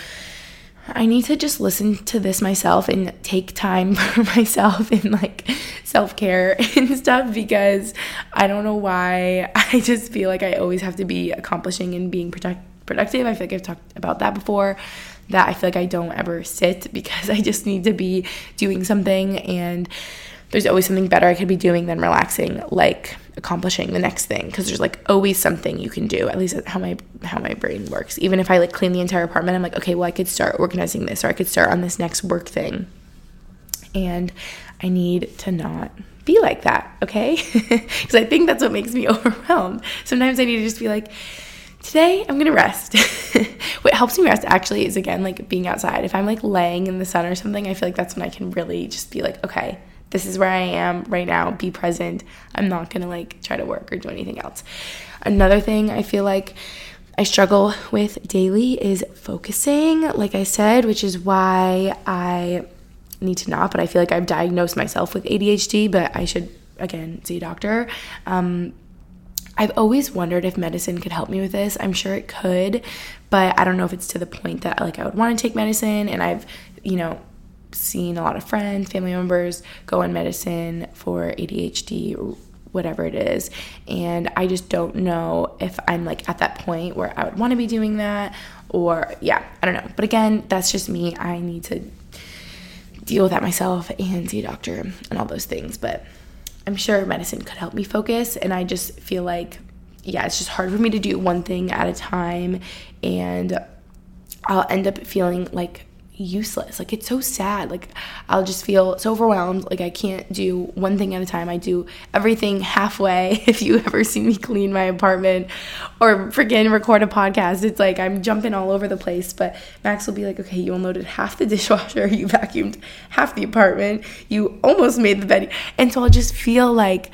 I need to just listen to this myself and take time for myself and like self-care and stuff, because I don't know why I just feel like I always have to be accomplishing and being product- productive. I feel like I've talked about that before, that I feel like I don't ever sit, because I just need to be doing something, and there's always something better I could be doing than relaxing, like accomplishing the next thing, because there's like always something you can do. At least that's how my how my brain works. Even if I like clean the entire apartment, I'm like, okay, well, I could start organizing this, or I could start on this next work thing. And I need to not be like that, okay? Because I think that's what makes me overwhelmed. Sometimes I need to just be like, today I'm gonna rest. What helps me rest actually is, again, like being outside. If I'm like laying in the sun or something, I feel like that's when I can really just be like, okay, this is where I am right now, be present. I'm not gonna like try to work or do anything else. Another thing I feel like I struggle with daily is focusing, like I said, which is why I need to not, but I feel like I've diagnosed myself with A D H D, but I should, again, see a doctor. Um, I've always wondered if medicine could help me with this. I'm sure it could, but I don't know if it's to the point that like I would want to take medicine. And I've, you know, seen a lot of friends, family members go on medicine for A D H D or whatever it is. And I just don't know if I'm like at that point where I would want to be doing that, or yeah, I don't know. But again, that's just me. I need to deal with that myself and see a doctor and all those things. But I'm sure medicine could help me focus, and I just feel like, yeah, it's just hard for me to do one thing at a time, and I'll end up feeling like useless. Like, it's so sad. Like, I'll just feel so overwhelmed. Like, I can't do one thing at a time. I do everything halfway. If you ever see me clean my apartment or freaking record a podcast, it's like I'm jumping all over the place. But Max will be like, okay, you unloaded half the dishwasher, you vacuumed half the apartment, you almost made the bed. And so I'll just feel like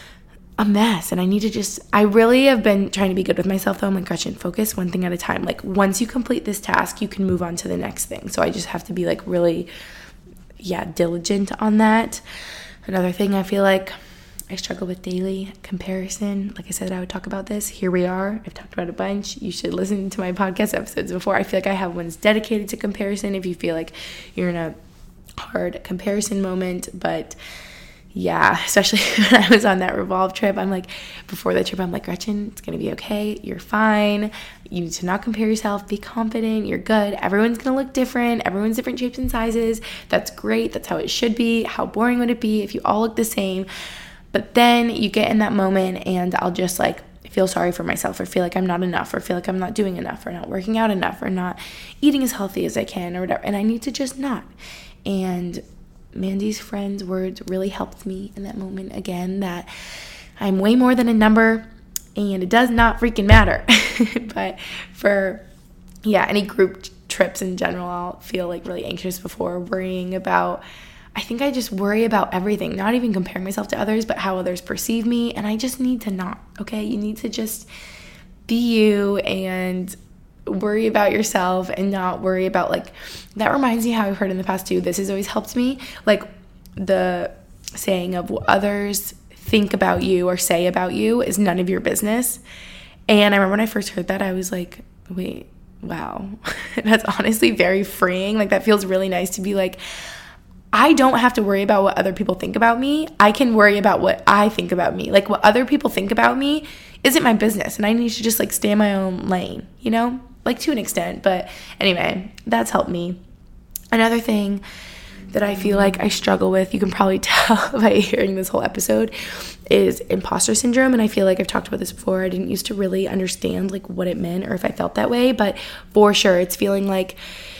a mess, and I need to just, I really have been trying to be good with myself though. I'm like, Gretchen, focus one thing at a time. Like, once you complete this task, you can move on to the next thing. So I just have to be like really, yeah, diligent on that. Another thing I feel like I struggle with daily, comparison. Like I said, I would talk about this. Here we are. I've talked about it a bunch. You should listen to my podcast episodes before. I feel like I have ones dedicated to comparison if you feel like you're in a hard comparison moment. But yeah, especially when I was on that Revolve trip, I'm like, before the trip, I'm like, Gretchen, it's going to be okay. You're fine. You need to not compare yourself. Be confident. You're good. Everyone's going to look different. Everyone's different shapes and sizes. That's great. That's how it should be. How boring would it be if you all look the same? But then you get in that moment, and I'll just like feel sorry for myself, or feel like I'm not enough, or feel like I'm not doing enough, or not working out enough, or not eating as healthy as I can, or whatever. And I need to just not. And Mandy's friend's words really helped me in that moment again, that I'm way more than a number, and it does not freaking matter. But for, yeah, any group trips in general, I'll feel like really anxious before, worrying about, I think I just worry about everything, not even comparing myself to others, but how others perceive me. And I just need to not, okay? You need to just be you and worry about yourself, and not worry about, like, that reminds me how I've heard in the past too, this has always helped me, like the saying of what others think about you or say about you is none of your business. And I remember when I first heard that, I was like, wait, wow. That's honestly very freeing. Like, that feels really nice to be like, I don't have to worry about what other people think about me. I can worry about what I think about me. Like, what other people think about me isn't my business, and I need to just like stay in my own lane, you know? Like, to an extent. But anyway, that's helped me. Another thing that I feel like I struggle with, you can probably tell by hearing this whole episode, is imposter syndrome. And I feel like I've talked about this before. I didn't used to really understand like what it meant, or if I felt that way, but for sure it's feeling like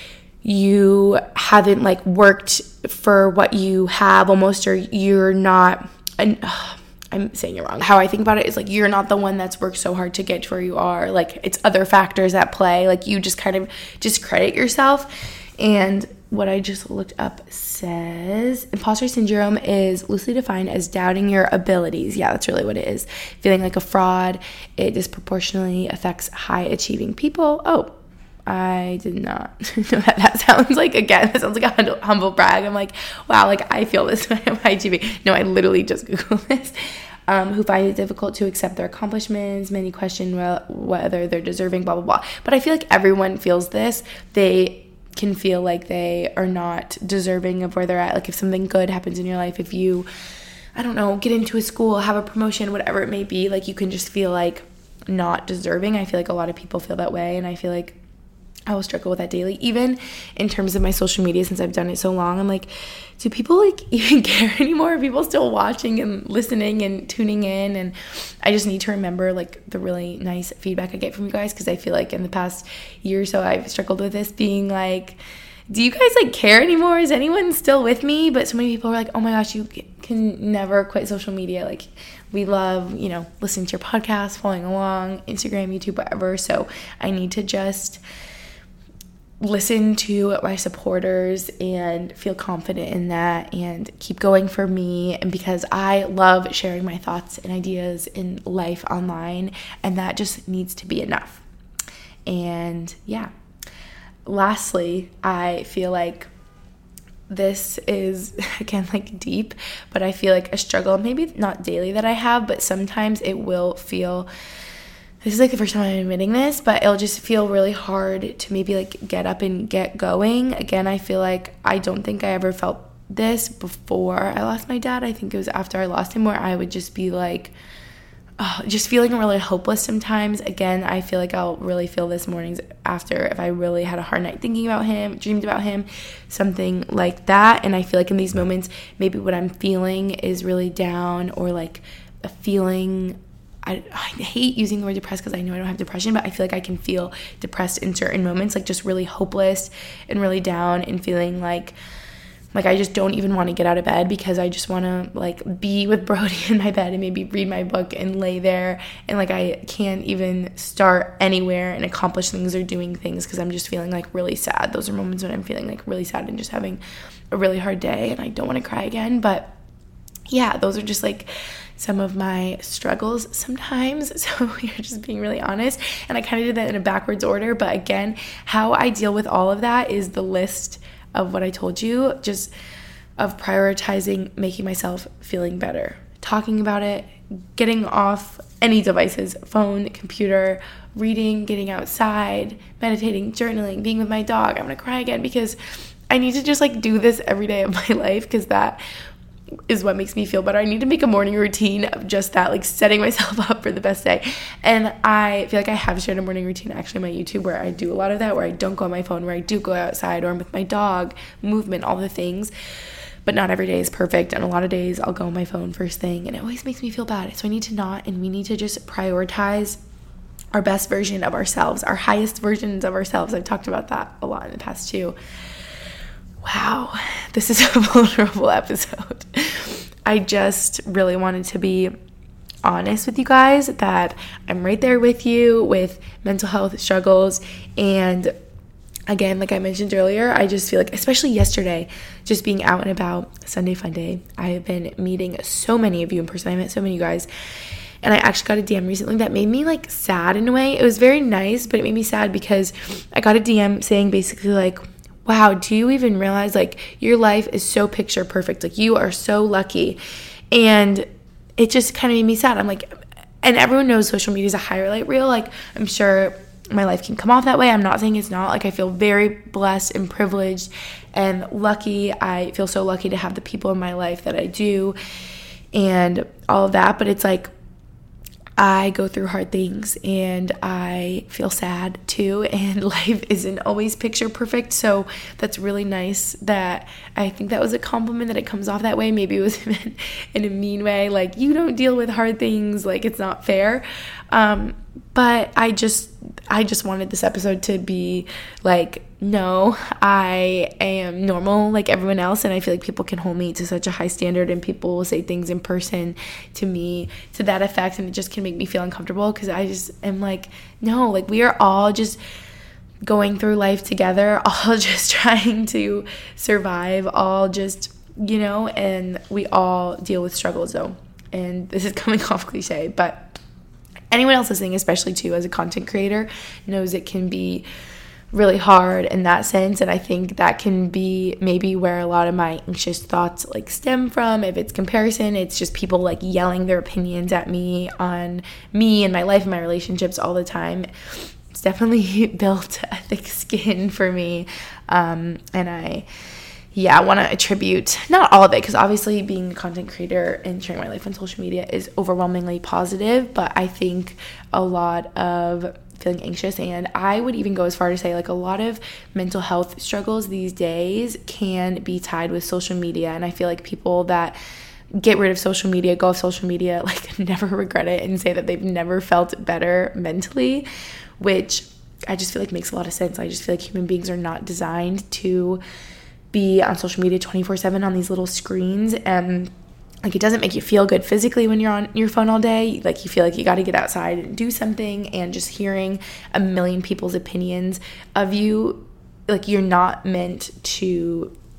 you haven't like worked for what you have almost, or you're not an, uh, I'm saying it wrong. How I think about it is like, you're not the one that's worked so hard to get to where you are. Like, it's other factors at play. Like, you just kind of discredit yourself. And what I just looked up says imposter syndrome is loosely defined as doubting your abilities. Yeah, that's really what it is. Feeling like a fraud. It disproportionately affects high achieving people. Oh, I did not know that. That sounds like, again, that sounds like a humble brag. I'm like, wow, like I feel this way. Am I achieving? No, I literally just Googled this. Um, who find it difficult to accept their accomplishments. Many question well, whether they're deserving, blah, blah, blah. But I feel like everyone feels this. They can feel like they are not deserving of where they're at. Like, if something good happens in your life, if you, I don't know, get into a school, have a promotion, whatever it may be, like, you can just feel like not deserving. I feel like a lot of people feel that way, and I feel like I will struggle with that daily, even in terms of my social media. Since I've done it so long, I'm like, do people like even care anymore? Are people still watching and listening and tuning in? And I just need to remember like the really nice feedback I get from you guys, because I feel like in the past year or so I've struggled with this, being like, do you guys like care anymore? Is anyone still with me? But so many people are like, oh my gosh, you can never quit social media. Like, we love, you know, listening to your podcast, following along, Instagram, YouTube, whatever. So I need to just listen to my supporters and feel confident in that, and keep going for me. And because I love sharing my thoughts and ideas in life online, and that just needs to be enough. And yeah, lastly, I feel like this is, again, like deep, but I feel like a struggle, maybe not daily that I have, but sometimes it will feel, this is like the first time I'm admitting this, but it'll just feel really hard to maybe like get up and get going. Again, I feel like I don't think I ever felt this before I lost my dad. I think it was after I lost him where I would just be like, oh, just feeling really hopeless sometimes. Again, I feel like I'll really feel this mornings after if I really had a hard night thinking about him, dreamed about him, something like that. And I feel like in these moments, maybe what I'm feeling is really down or like a feeling, I, I hate using the word depressed because I know I don't have depression, but I feel like I can feel depressed in certain moments, like just really hopeless and really down and feeling like Like, I just don't even want to get out of bed because I just want to, like, be with Brody in my bed and maybe read my book and lay there. And, like, I can't even start anywhere and accomplish things or doing things because I'm just feeling, like, really sad. Those are moments when I'm feeling, like, really sad and just having a really hard day and I don't want to cry again. But, yeah, those are just, like, some of my struggles sometimes. So we're just being really honest. And I kind of did that in a backwards order. But, again, how I deal with all of that is the list of what I told you, just of prioritizing making myself feeling better, talking about it, getting off any devices, phone, computer, reading, getting outside, meditating, journaling, being with my dog. I'm gonna cry again because I need to just like do this every day of my life because that is what makes me feel better. I need to make a morning routine of just that, like setting myself up for the best day. And I feel like I have shared a morning routine actually on my YouTube where I do a lot of that, where I don't go on my phone, where I do go outside or I'm with my dog, movement, all the things. But not every day is perfect. And a lot of days I'll go on my phone first thing and it always makes me feel bad. So I need to not, and we need to just prioritize our best version of ourselves, our highest versions of ourselves. I've talked about that a lot in the past too. Wow, this is a vulnerable episode. I just really wanted to be honest with you guys that I'm right there with you with mental health struggles. And again, like I mentioned earlier, I just feel like, especially yesterday, just being out and about, Sunday Fun Day, I have been meeting so many of you in person. I met so many of you guys. And I actually got a D M recently that made me like sad in a way. It was very nice, but it made me sad because I got a D M saying basically like, wow, do you even realize like your life is so picture perfect? Like you are so lucky. And it just kind of made me sad. I'm like, and everyone knows social media is a highlight reel. Like I'm sure my life can come off that way. I'm not saying it's not. Like I feel very blessed and privileged and lucky. I feel so lucky to have the people in my life that I do and all of that. But it's like, I go through hard things and I feel sad too, and life isn't always picture perfect. So that's really nice that I think that was a compliment that it comes off that way. Maybe it was meant in a mean way, like you don't deal with hard things, like it's not fair. Um, but I just I just wanted this episode to be like, no, I am normal like everyone else, and I feel like people can hold me to such a high standard, and people will say things in person to me to that effect, and it just can make me feel uncomfortable because I just am like, no, like we are all just going through life together, all just trying to survive, all just, you know, and we all deal with struggles though. And this is coming off cliche, but anyone else listening, especially too as a content creator, knows it can be really hard in that sense. And I think that can be maybe where a lot of my anxious thoughts like stem from. If it's comparison, it's just people like yelling their opinions at me on me and my life and my relationships all the time. It's definitely built a thick skin for me. Um, and I, yeah, I want to attribute, not all of it, because obviously being a content creator and sharing my life on social media is overwhelmingly positive, but I think a lot of feeling anxious, and I would even go as far to say like a lot of mental health struggles these days can be tied with social media. And I feel like people that get rid of social media, go off social media, like never regret it and say that they've never felt better mentally, which I just feel like makes a lot of sense. I just feel like human beings are not designed to be on social media twenty-four seven on these little screens, and like it doesn't make you feel good physically when you're on your phone all day. Like you feel like you got to get outside and do something, and just hearing a million people's opinions of you, like you're not meant to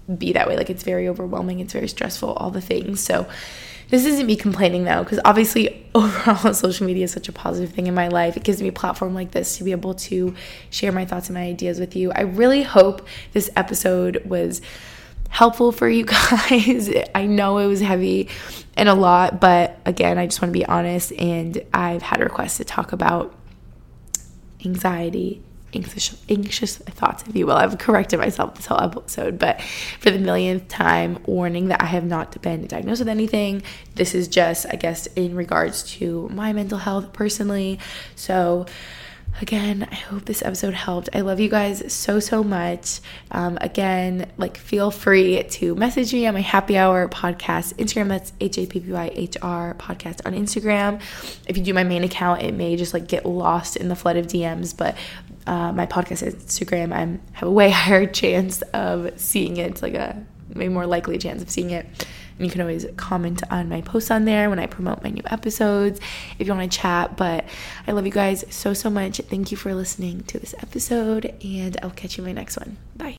be that way. Like, it's very overwhelming, it's very stressful, all the things. So this isn't me complaining though, because obviously overall social media is such a positive thing in my life. It gives me a platform like this to be able to share my thoughts and my ideas with you. I really hope this episode was helpful for you guys. I know it was heavy and a lot, but again, I just want to be honest, and I've had requests to talk about anxiety, anxious, anxious thoughts, if you will. I've corrected myself this whole episode, but for the millionth time, warning that I have not been diagnosed with anything. This is just, I guess, in regards to my mental health personally. So again, I hope this episode helped. I love you guys so, so much. Um, again, like, feel free to message me on my Happy Hour podcast Instagram. That's H A P P Y H R podcast on Instagram. If you do my main account, it may just like get lost in the flood of D Ms, but uh, my podcast Instagram, I have a way higher chance of seeing it. It's like a way more likely chance of seeing it. And you can always comment on my posts on there when I promote my new episodes if you want to chat. But I love you guys so, so much. Thank you for listening to this episode, and I'll catch you in my next one. Bye.